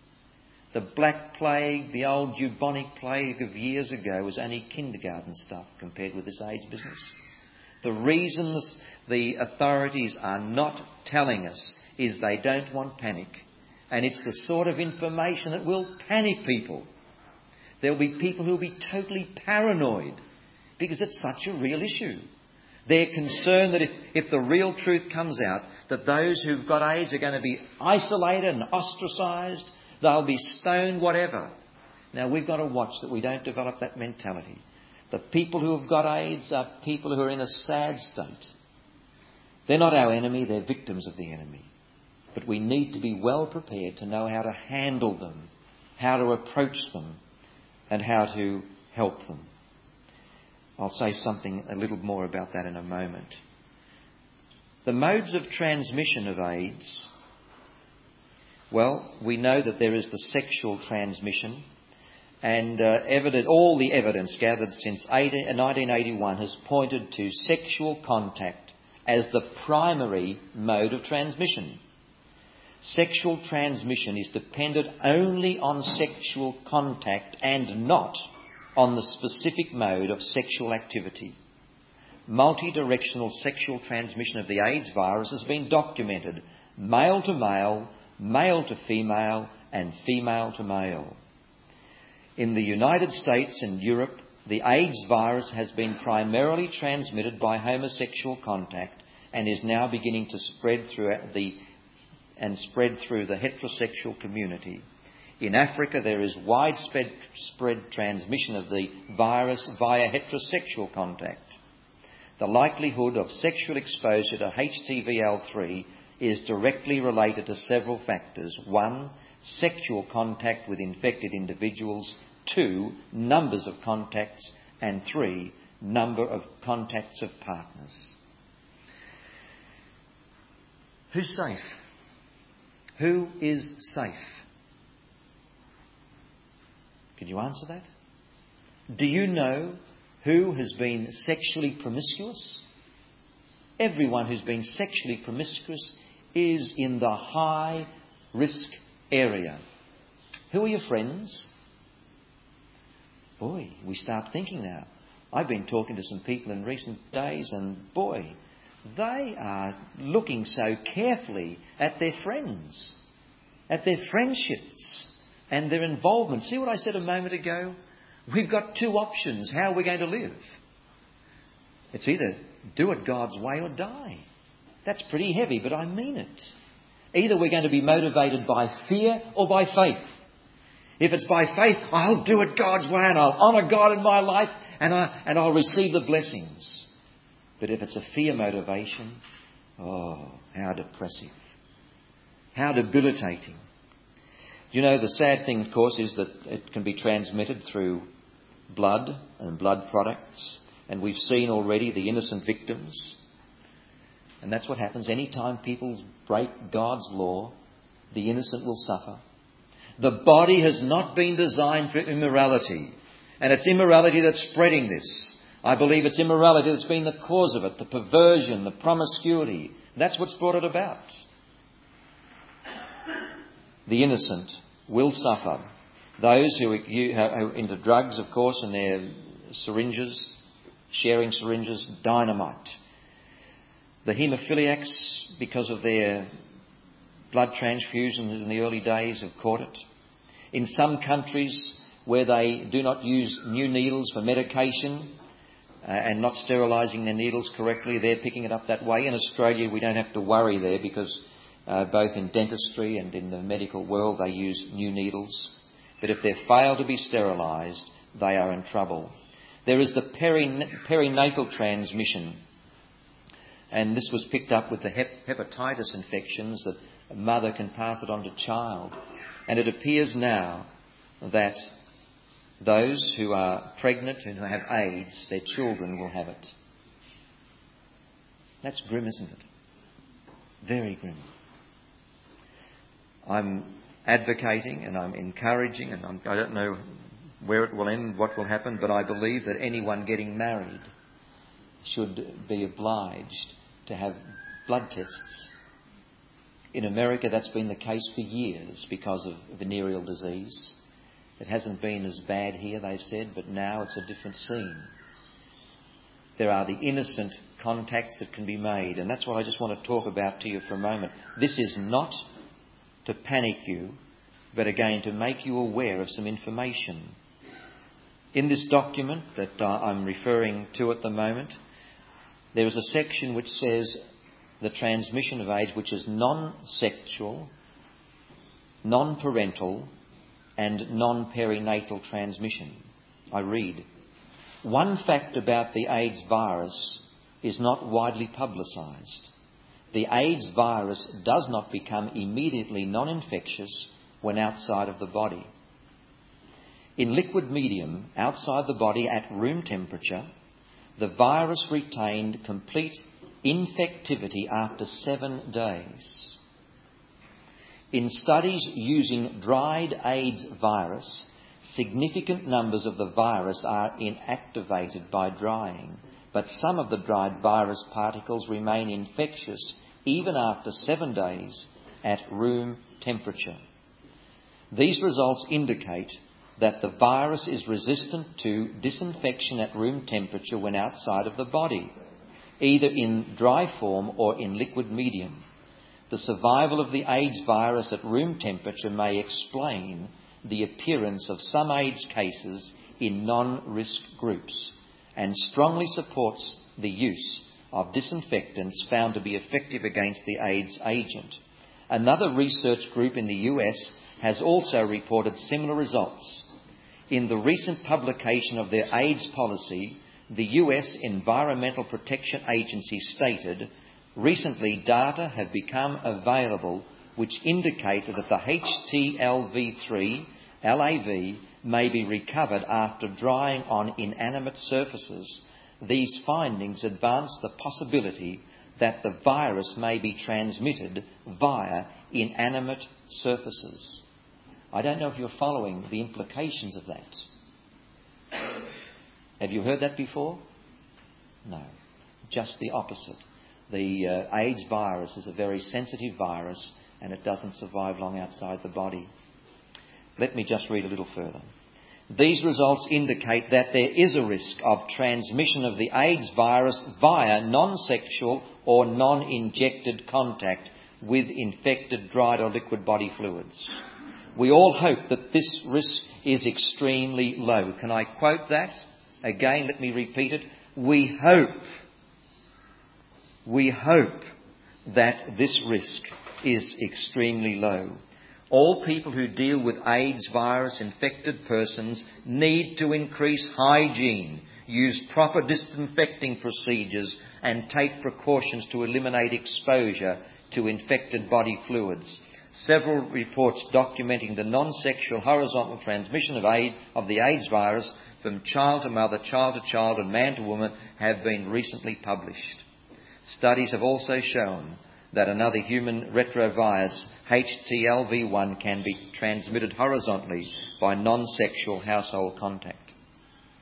The Black Plague, the old bubonic plague of years ago, was only kindergarten stuff compared with this AIDS business. The reason the authorities are not telling us is they don't want panic. And it's the sort of information that will panic people. There will be people who will be totally paranoid because it's such a real issue. They're concerned that if, if the real truth comes out, that those who've got AIDS are going to be isolated and ostracised, they'll be stoned, whatever. Now, we've got to watch that we don't develop that mentality. The people who have got AIDS are people who are in a sad state. They're not our enemy, they're victims of the enemy. But we need to be well prepared to know how to handle them, how to approach them, and how to help them. I'll say something a little more about that in a moment. The modes of transmission of AIDS. Well, we know that there is the sexual transmission, and uh, evident, all the evidence gathered since nineteen eighty-one has pointed to sexual contact as the primary mode of transmission. Sexual transmission is dependent only on sexual contact and not on the specific mode of sexual activity. Multidirectional sexual transmission of the AIDS virus has been documented, male to male, male to female, and female to male. In the United States and Europe, the AIDS virus has been primarily transmitted by homosexual contact and is now beginning to spread throughout the and spread through the heterosexual community. In Africa, there is widespread spread transmission of the virus via heterosexual contact. The likelihood of sexual exposure to H T V L three is directly related to several factors. One, sexual contact with infected individuals. Two, numbers of contacts. And three, number of contacts of partners. Who's safe? Who is safe? Can you answer that? Do you know who has been sexually promiscuous? Everyone who's been sexually promiscuous is in the high risk area. Who are your friends? Boy, we start thinking now. I've been talking to some people in recent days and boy, they are looking so carefully at their friends, at their friendships and their involvement. See what I said a moment ago? We've got two options how we're going to live. It's either do it God's way or die. That's pretty heavy, but I mean it. Either we're going to be motivated by fear or by faith. If it's by faith, I'll do it God's way and I'll honour God in my life and, I, and I'll receive the blessings. But if it's a fear motivation, oh, how depressive. How debilitating. You know, the sad thing, of course, is that it can be transmitted through blood and blood products. And we've seen already the innocent victims. And that's what happens. Any time people break God's law, the innocent will suffer. The body has not been designed for immorality. And it's immorality that's spreading this. I believe it's immorality that's been the cause of it. The perversion, the promiscuity. That's what's brought it about. The innocent will suffer. Those who are into drugs, of course, and their syringes, sharing syringes, dynamite. The haemophiliacs, because of their blood transfusions in the early days, have caught it. In some countries where they do not use new needles for medication uh, and not sterilising their needles correctly, they're picking it up that way. In Australia, we don't have to worry there because uh, both in dentistry and in the medical world they use new needles. But if they fail to be sterilised, they are in trouble. There is the peri- perinatal transmission, and this was picked up with the hep- hepatitis infections, that a mother can pass it on to child. And it appears now that those who are pregnant and who have AIDS, their children will have it. That's grim, isn't it? Very grim. I'm advocating and I'm encouraging, and I'm, I don't know where it will end, what will happen, but I believe that anyone getting married should be obliged to have blood tests. In America, that's been the case for years because of venereal disease. It hasn't been as bad here, they've said, but now it's a different scene. There are the innocent contacts that can be made, and that's what I just want to talk about to you for a moment. This is not to panic you, but again to make you aware of some information. In this document that uh, I'm referring to at the moment, there is a section which says the transmission of AIDS, which is non-sexual, non-parental and non-perinatal transmission. I read, "One fact about the AIDS virus is not widely publicised. The AIDS virus does not become immediately non-infectious when outside of the body. In liquid medium outside the body at room temperature, the virus retained complete infectivity after seven days. In studies using dried AIDS virus, significant numbers of the virus are inactivated by drying, but some of the dried virus particles remain infectious even after seven days at room temperature. These results indicate that the virus is resistant to disinfection at room temperature when outside of the body, either in dry form or in liquid medium. The survival of the AIDS virus at room temperature may explain the appearance of some AIDS cases in non-risk groups and strongly supports the use of disinfectants found to be effective against the AIDS agent. Another research group in the U S has also reported similar results. In the recent publication of their AIDS policy, the U S Environmental Protection Agency stated, recently data have become available which indicate that the H T L V three L A V may be recovered after drying on inanimate surfaces. These findings advance the possibility that the virus may be transmitted via inanimate surfaces. I don't know if you're following the implications of that. Have you heard that before? No. Just the opposite. The uh, AIDS virus is a very sensitive virus and it doesn't survive long outside the body. Let me just read a little further. These results indicate that there is a risk of transmission of the AIDS virus via non-sexual or non-injected contact with infected dried or liquid body fluids. We all hope that this risk is extremely low. Can I quote that? Again, let me repeat it. We hope, we hope that this risk is extremely low. All people who deal with AIDS virus infected persons need to increase hygiene, use proper disinfecting procedures and take precautions to eliminate exposure to infected body fluids. Several reports documenting the non-sexual horizontal transmission of AIDS, of the AIDS virus from child to mother, child to child and man to woman have been recently published. Studies have also shown that another human retrovirus, H T L V one, can be transmitted horizontally by non-sexual household contact.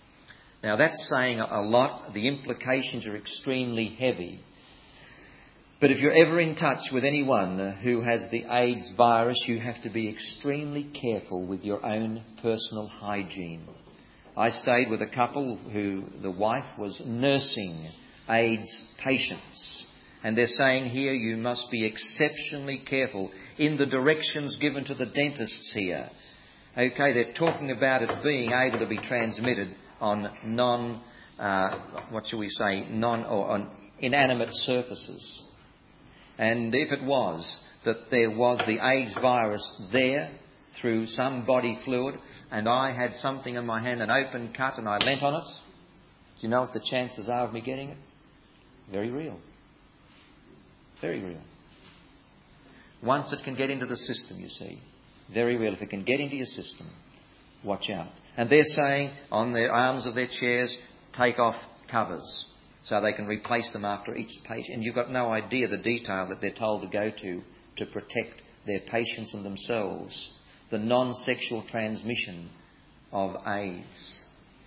Now that's saying a lot. The implications are extremely heavy. But if you're ever in touch with anyone who has the AIDS virus, you have to be extremely careful with your own personal hygiene. I stayed with a couple who the wife was nursing AIDS patients. And they're saying here you must be exceptionally careful in the directions given to the dentists here. Okay, they're talking about it being able to be transmitted on non, uh, what shall we say, non or on inanimate surfaces. And if it was that there was the AIDS virus there through some body fluid and I had something in my hand, an open cut, and I leant on it, do you know what the chances are of me getting it? Very real. Very real. Once it can get into the system, you see. Very real. If it can get into your system, watch out. And they're saying on the arms of their chairs, take off covers so they can replace them after each patient. And you've got no idea the detail that they're told to go to to protect their patients and themselves. The non-sexual transmission of AIDS.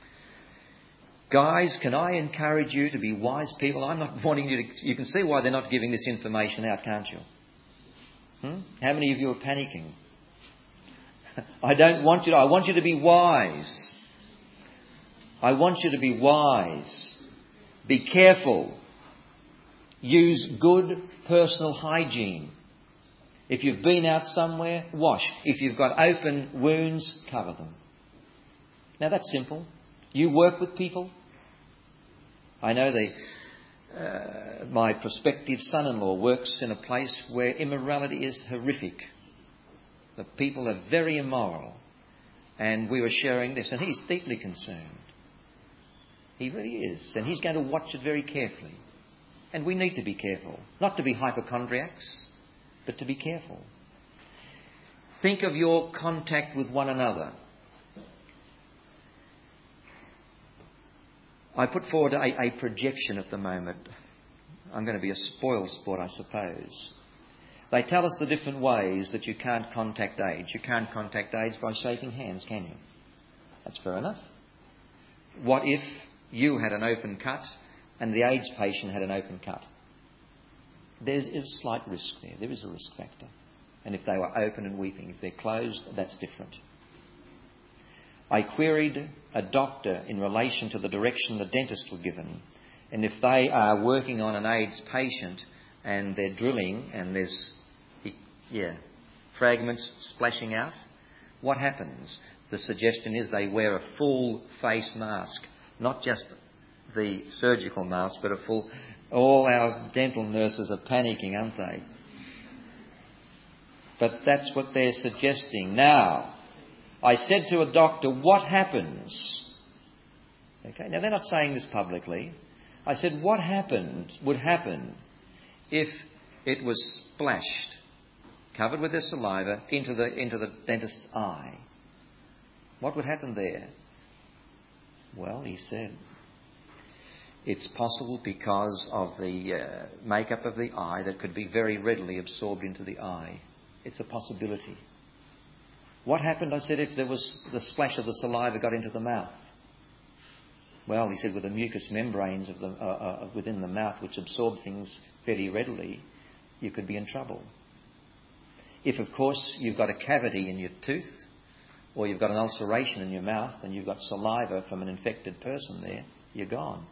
Guys, can I encourage you to be wise people? I'm not wanting you to... You can see why they're not giving this information out, can't you? Hmm? How many of you are panicking? I don't want you to... I want you to be wise. I want you to be wise. Be careful. Use good personal hygiene. If you've been out somewhere, wash. If you've got open wounds, cover them. Now that's simple. You work with people. I know they, uh, my prospective son-in-law works in a place where immorality is horrific. The people are very immoral. And we were sharing this, and he's deeply concerned. He really is. And he's going to watch it very carefully. And we need to be careful. Not to be hypochondriacs, but to be careful. Think of your contact with one another. I put forward a, a projection at the moment. I'm going to be a spoil sport, I suppose. They tell us the different ways that you can't contact AIDS. You can't contact AIDS by shaking hands, can you? That's fair enough. What if you had an open cut and the AIDS patient had an open cut? There's a slight risk there. There is a risk factor. And if they were open and weeping, if they're closed, that's different. I queried a doctor in relation to the direction the dentist were given. And if they are working on an AIDS patient and they're drilling and there's, yeah, fragments splashing out, what happens? The suggestion is they wear a full face mask, not just the surgical mask, but a full... All our dental nurses are panicking, aren't they? But that's what they're suggesting. Now, I said to a doctor, what happens? Okay, now they're not saying this publicly. I said, what happened, would happen if it was splashed, covered with their saliva, into the, into the dentist's eye? What would happen there? Well, he said, it's possible because of the uh, makeup of the eye that could be very readily absorbed into the eye. It's a possibility. What happened, I said, if there was the splash of the saliva got into the mouth? Well, he said, with the mucous membranes of the, uh, uh, within the mouth, which absorb things fairly readily, you could be in trouble. If, of course, you've got a cavity in your tooth, or you've got an ulceration in your mouth, and you've got saliva from an infected person there, you're gone.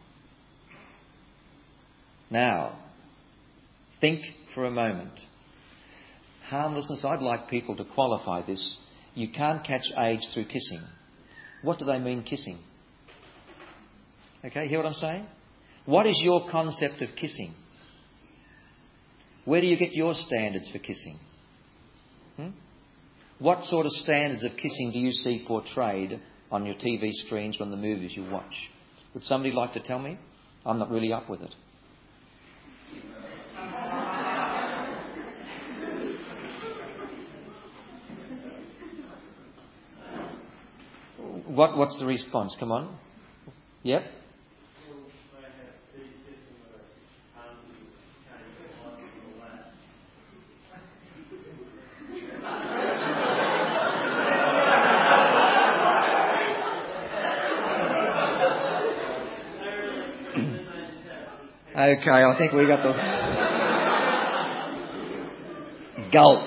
Now, think for a moment. Harmlessness, I'd like people to qualify this. You can't catch AIDS through kissing. What do they mean, kissing? Okay, hear what I'm saying? What is your concept of kissing? Where do you get your standards for kissing? Hmm? What sort of standards of kissing do you see portrayed on your T V screens from the movies you watch? Would somebody like to tell me? I'm not really up with it. What, what's the response? Come on. Yep. Okay, I think we got the... Gulp.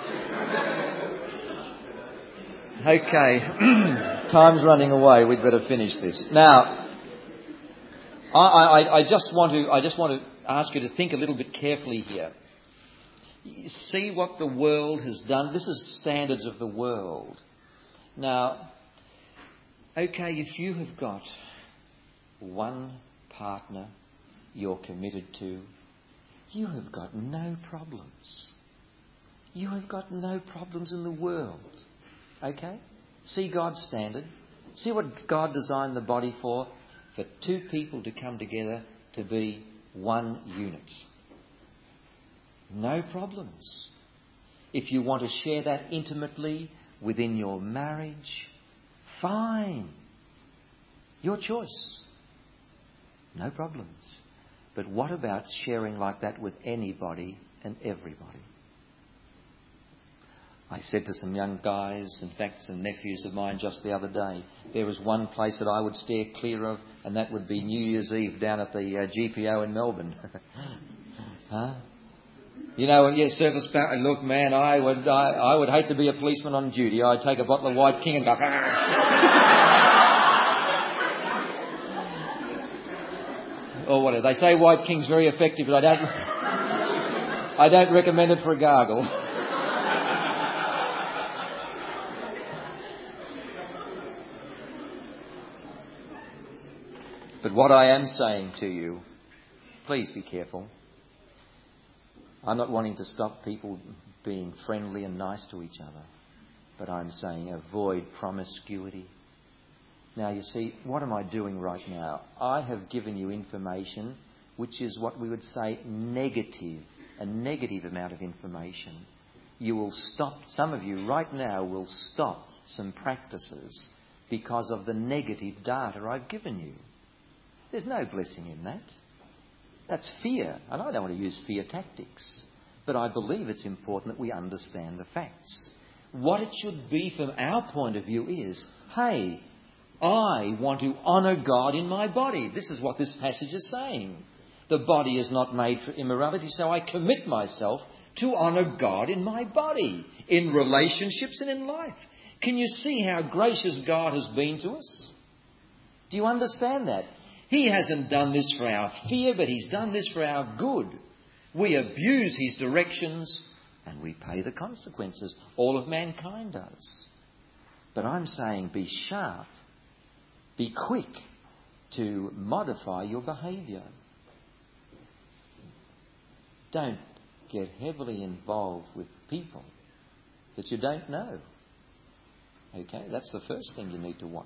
Okay, time's running away. We'd better finish this. Now, I, I, I just want to I just want to ask you to think a little bit carefully here. See what the world has done. This is standards of the world. Now, okay, if you have got one partner you're committed to, you have got no problems. You have got no problems in the world. Okay? See God's standard. See what God designed the body for. For two people to come together to be one unit. No problems. If you want to share that intimately within your marriage, fine. Your choice. No problems. But what about sharing like that with anybody and everybody? I said to some young guys, in fact some nephews of mine just the other day, there was one place that I would steer clear of, and that would be New Year's Eve down at the uh, G P O in Melbourne. Huh? You know, when you service back, and look, man, I would, I, I would hate to be a policeman on duty. I'd take a bottle of White King and go. Or whatever. They say White King's very effective, but I don't. I don't recommend it for a gargle. But what I am saying to you, please be careful. I'm not wanting to stop people being friendly and nice to each other, but I'm saying avoid promiscuity. Now, you see, what am I doing right now? I have given you information which is what we would say negative, a negative amount of information. You will stop, some of you right now will stop some practices because of the negative data I've given you. There's no blessing in that. That's fear, and I don't want to use fear tactics. But I believe it's important that we understand the facts. What it should be from our point of view is, hey, I want to honour God in my body. This is what this passage is saying. The body is not made for immorality, so I commit myself to honour God in my body, in relationships and in life. Can you see how gracious God has been to us? Do you understand that? He hasn't done this for our fear, but He's done this for our good. We abuse His directions and we pay the consequences. All of mankind does. But I'm saying be sharp, be quick to modify your behaviour. Don't get heavily involved with people that you don't know. Okay, that's the first thing you need to watch.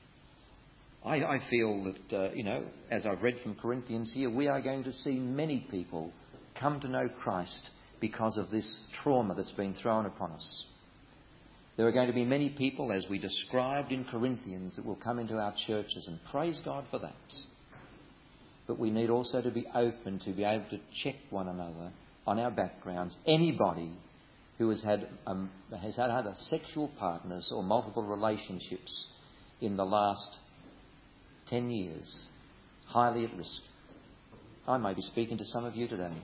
I, I feel that, uh, you know, as I've read from Corinthians here, we are going to see many people come to know Christ because of this trauma that's been thrown upon us. There are going to be many people, as we described in Corinthians, that will come into our churches, and praise God for that. But we need also to be open to be able to check one another on our backgrounds. Anybody who has had um, has had either sexual partners or multiple relationships in the last ten years, highly at risk. I may be speaking to some of you today.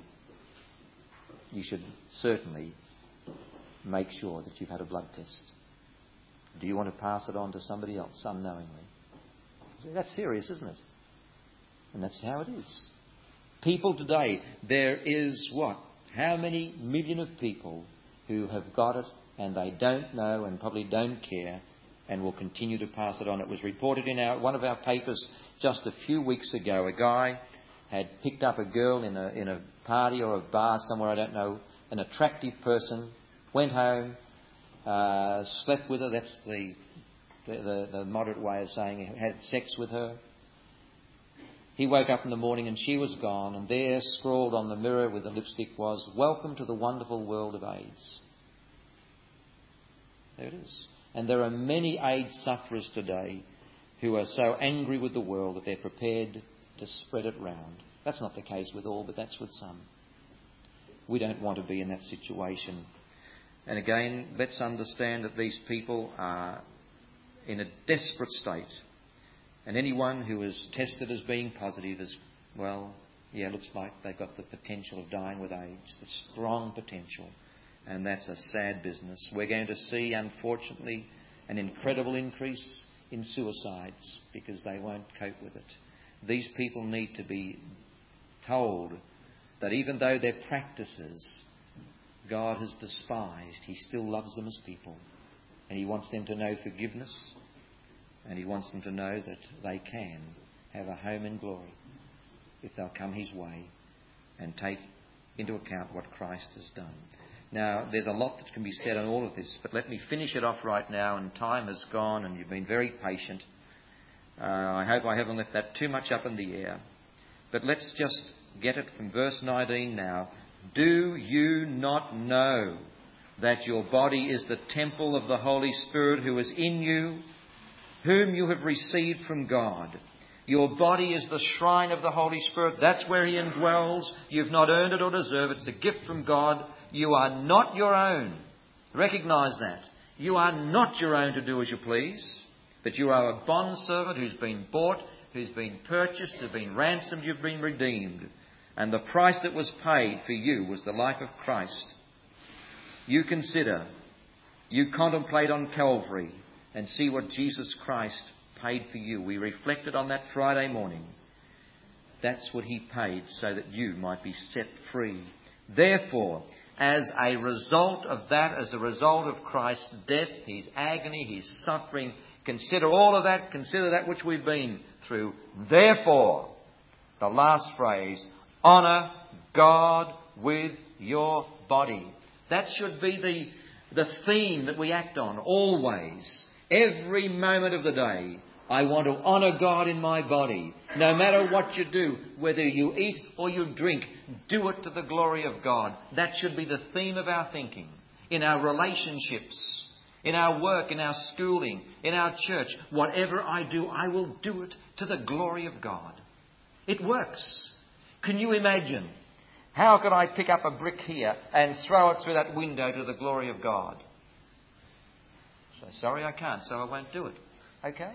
You should certainly make sure that you've had a blood test. Do you want to pass it on to somebody else unknowingly? That's serious, isn't it? And that's how it is. People today, there is what? How many million of people who have got it and they don't know and probably don't care and will continue to pass it on. It was reported in our, one of our papers just a few weeks ago. A guy had picked up a girl in a, in a party or a bar somewhere, I don't know, an attractive person, went home, uh, slept with her, that's the, the, the moderate way of saying it, had sex with her. He woke up in the morning and she was gone, and there, scrawled on the mirror with the lipstick was, "Welcome to the wonderful world of AIDS." There it is. And there are many AIDS sufferers today who are so angry with the world that they're prepared to spread it round. That's not the case with all, but that's with some. We don't want to be in that situation. And again, let's understand that these people are in a desperate state. And anyone who is tested as being positive is, well, yeah, looks like they've got the potential of dying with AIDS, the strong potential. And that's a sad business. We're going to see, unfortunately, an incredible increase in suicides because they won't cope with it. These people need to be told that even though their practices God has despised, He still loves them as people. And He wants them to know forgiveness. And He wants them to know that they can have a home in glory if they'll come His way and take into account what Christ has done. Now, there's a lot that can be said on all of this, but let me finish it off right now, and time has gone and you've been very patient. Uh, I hope I haven't left that too much up in the air. But let's just get it from verse nineteen now. Do you not know that your body is the temple of the Holy Spirit who is in you, whom you have received from God? Your body is the shrine of the Holy Spirit. That's where He indwells. You've not earned it or deserved it. It's a gift from God. You are not your own. Recognise that. You are not your own to do as you please, but you are a bondservant who's been bought, who's been purchased, who's been ransomed, you've been redeemed. And the price that was paid for you was the life of Christ. You consider, you contemplate on Calvary and see what Jesus Christ paid for you. We reflected on that Friday morning. That's what He paid so that you might be set free. Therefore, as a result of that, as a result of Christ's death, His agony, His suffering, consider all of that, consider that which we've been through. Therefore, the last phrase, honour God with your body. That should be the, the theme that we act on always. Every moment of the day, I want to honour God in my body. No matter what you do, whether you eat or you drink, do it to the glory of God. That should be the theme of our thinking. In our relationships, in our work, in our schooling, in our church. Whatever I do, I will do it to the glory of God. It works. Can you imagine? How could I pick up a brick here and throw it through that window to the glory of God? So sorry, I can't, so I won't do it. Okay?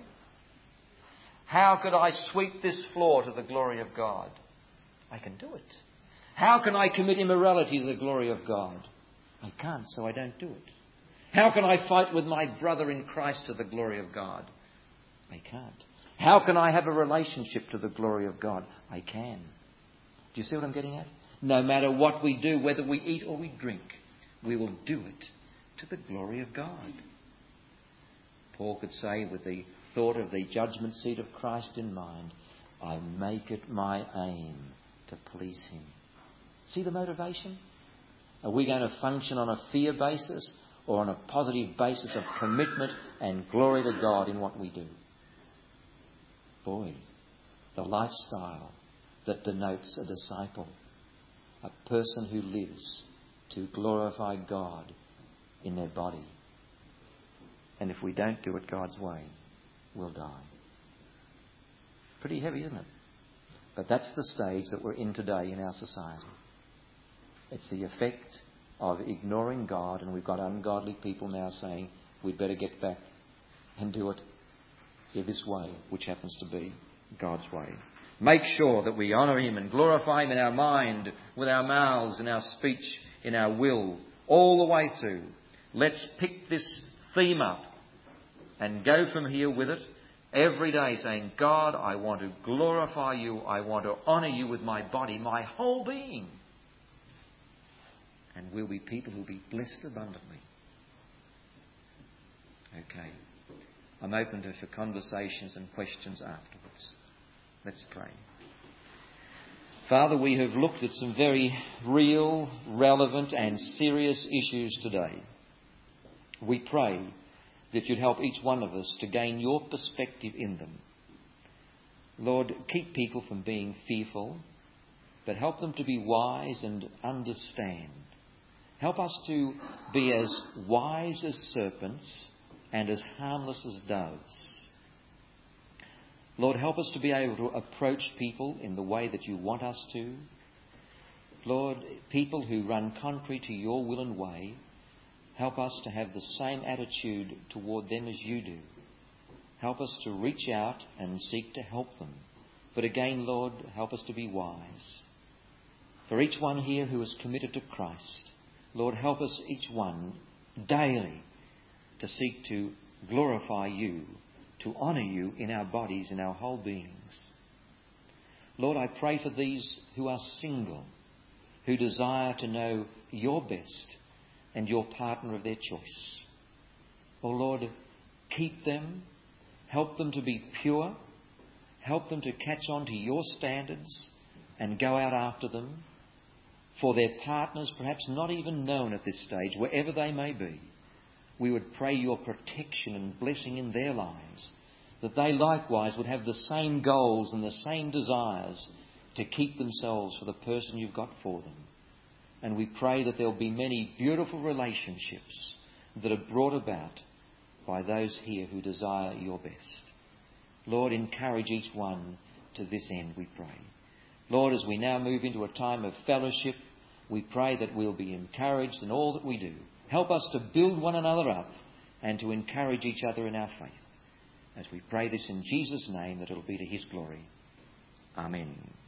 How could I sweep this floor to the glory of God? I can do it. How can I commit immorality to the glory of God? I can't, so I don't do it. How can I fight with my brother in Christ to the glory of God? I can't. How can I have a relationship to the glory of God? I can. Do you see what I'm getting at? No matter what we do, whether we eat or we drink, we will do it to the glory of God. Paul could say, with the thought of the judgment seat of Christ in mind, I make it my aim to please Him. See the motivation? Are we going to function on a fear basis or on a positive basis of commitment and glory to God in what we do? Boy, the lifestyle that denotes a disciple, a person who lives to glorify God in their body. And if we don't do it God's way, we'll die. Pretty heavy, isn't it? But that's the stage that we're in today in our society. It's the effect of ignoring God, and we've got ungodly people now saying we'd better get back and do it in this way, which happens to be God's way. Make sure that we honour Him and glorify Him in our mind, with our mouths, in our speech, in our will, all the way through. Let's pick this theme up and go from here with it every day, saying, God, I want to glorify You. I want to honour You with my body, my whole being. And we'll be people who'll be blessed abundantly. Okay. I'm open to for conversations and questions afterwards. Let's pray. Father, we have looked at some very real, relevant and serious issues today. We pray that You'd help each one of us to gain Your perspective in them. Lord, keep people from being fearful, but help them to be wise and understand. Help us to be as wise as serpents and as harmless as doves. Lord, help us to be able to approach people in the way that You want us to. Lord, people who run contrary to Your will and way, help us to have the same attitude toward them as You do. Help us to reach out and seek to help them. But again, Lord, help us to be wise. For each one here who is committed to Christ, Lord, help us each one daily to seek to glorify you, to honour you in our bodies, in our whole beings. Lord, I pray for these who are single, who desire to know your best and your partner of their choice. Oh Lord, keep them, help them to be pure, help them to catch on to your standards and go out after them. For their partners, perhaps not even known at this stage, wherever they may be, we would pray your protection and blessing in their lives, that they likewise would have the same goals and the same desires to keep themselves for the person you've got for them. And we pray that there will be many beautiful relationships that are brought about by those here who desire your best. Lord, encourage each one to this end, we pray. Lord, as we now move into a time of fellowship, we pray that we'll be encouraged in all that we do. Help us to build one another up and to encourage each other in our faith. As we pray this in Jesus' name, that it'll be to his glory. Amen.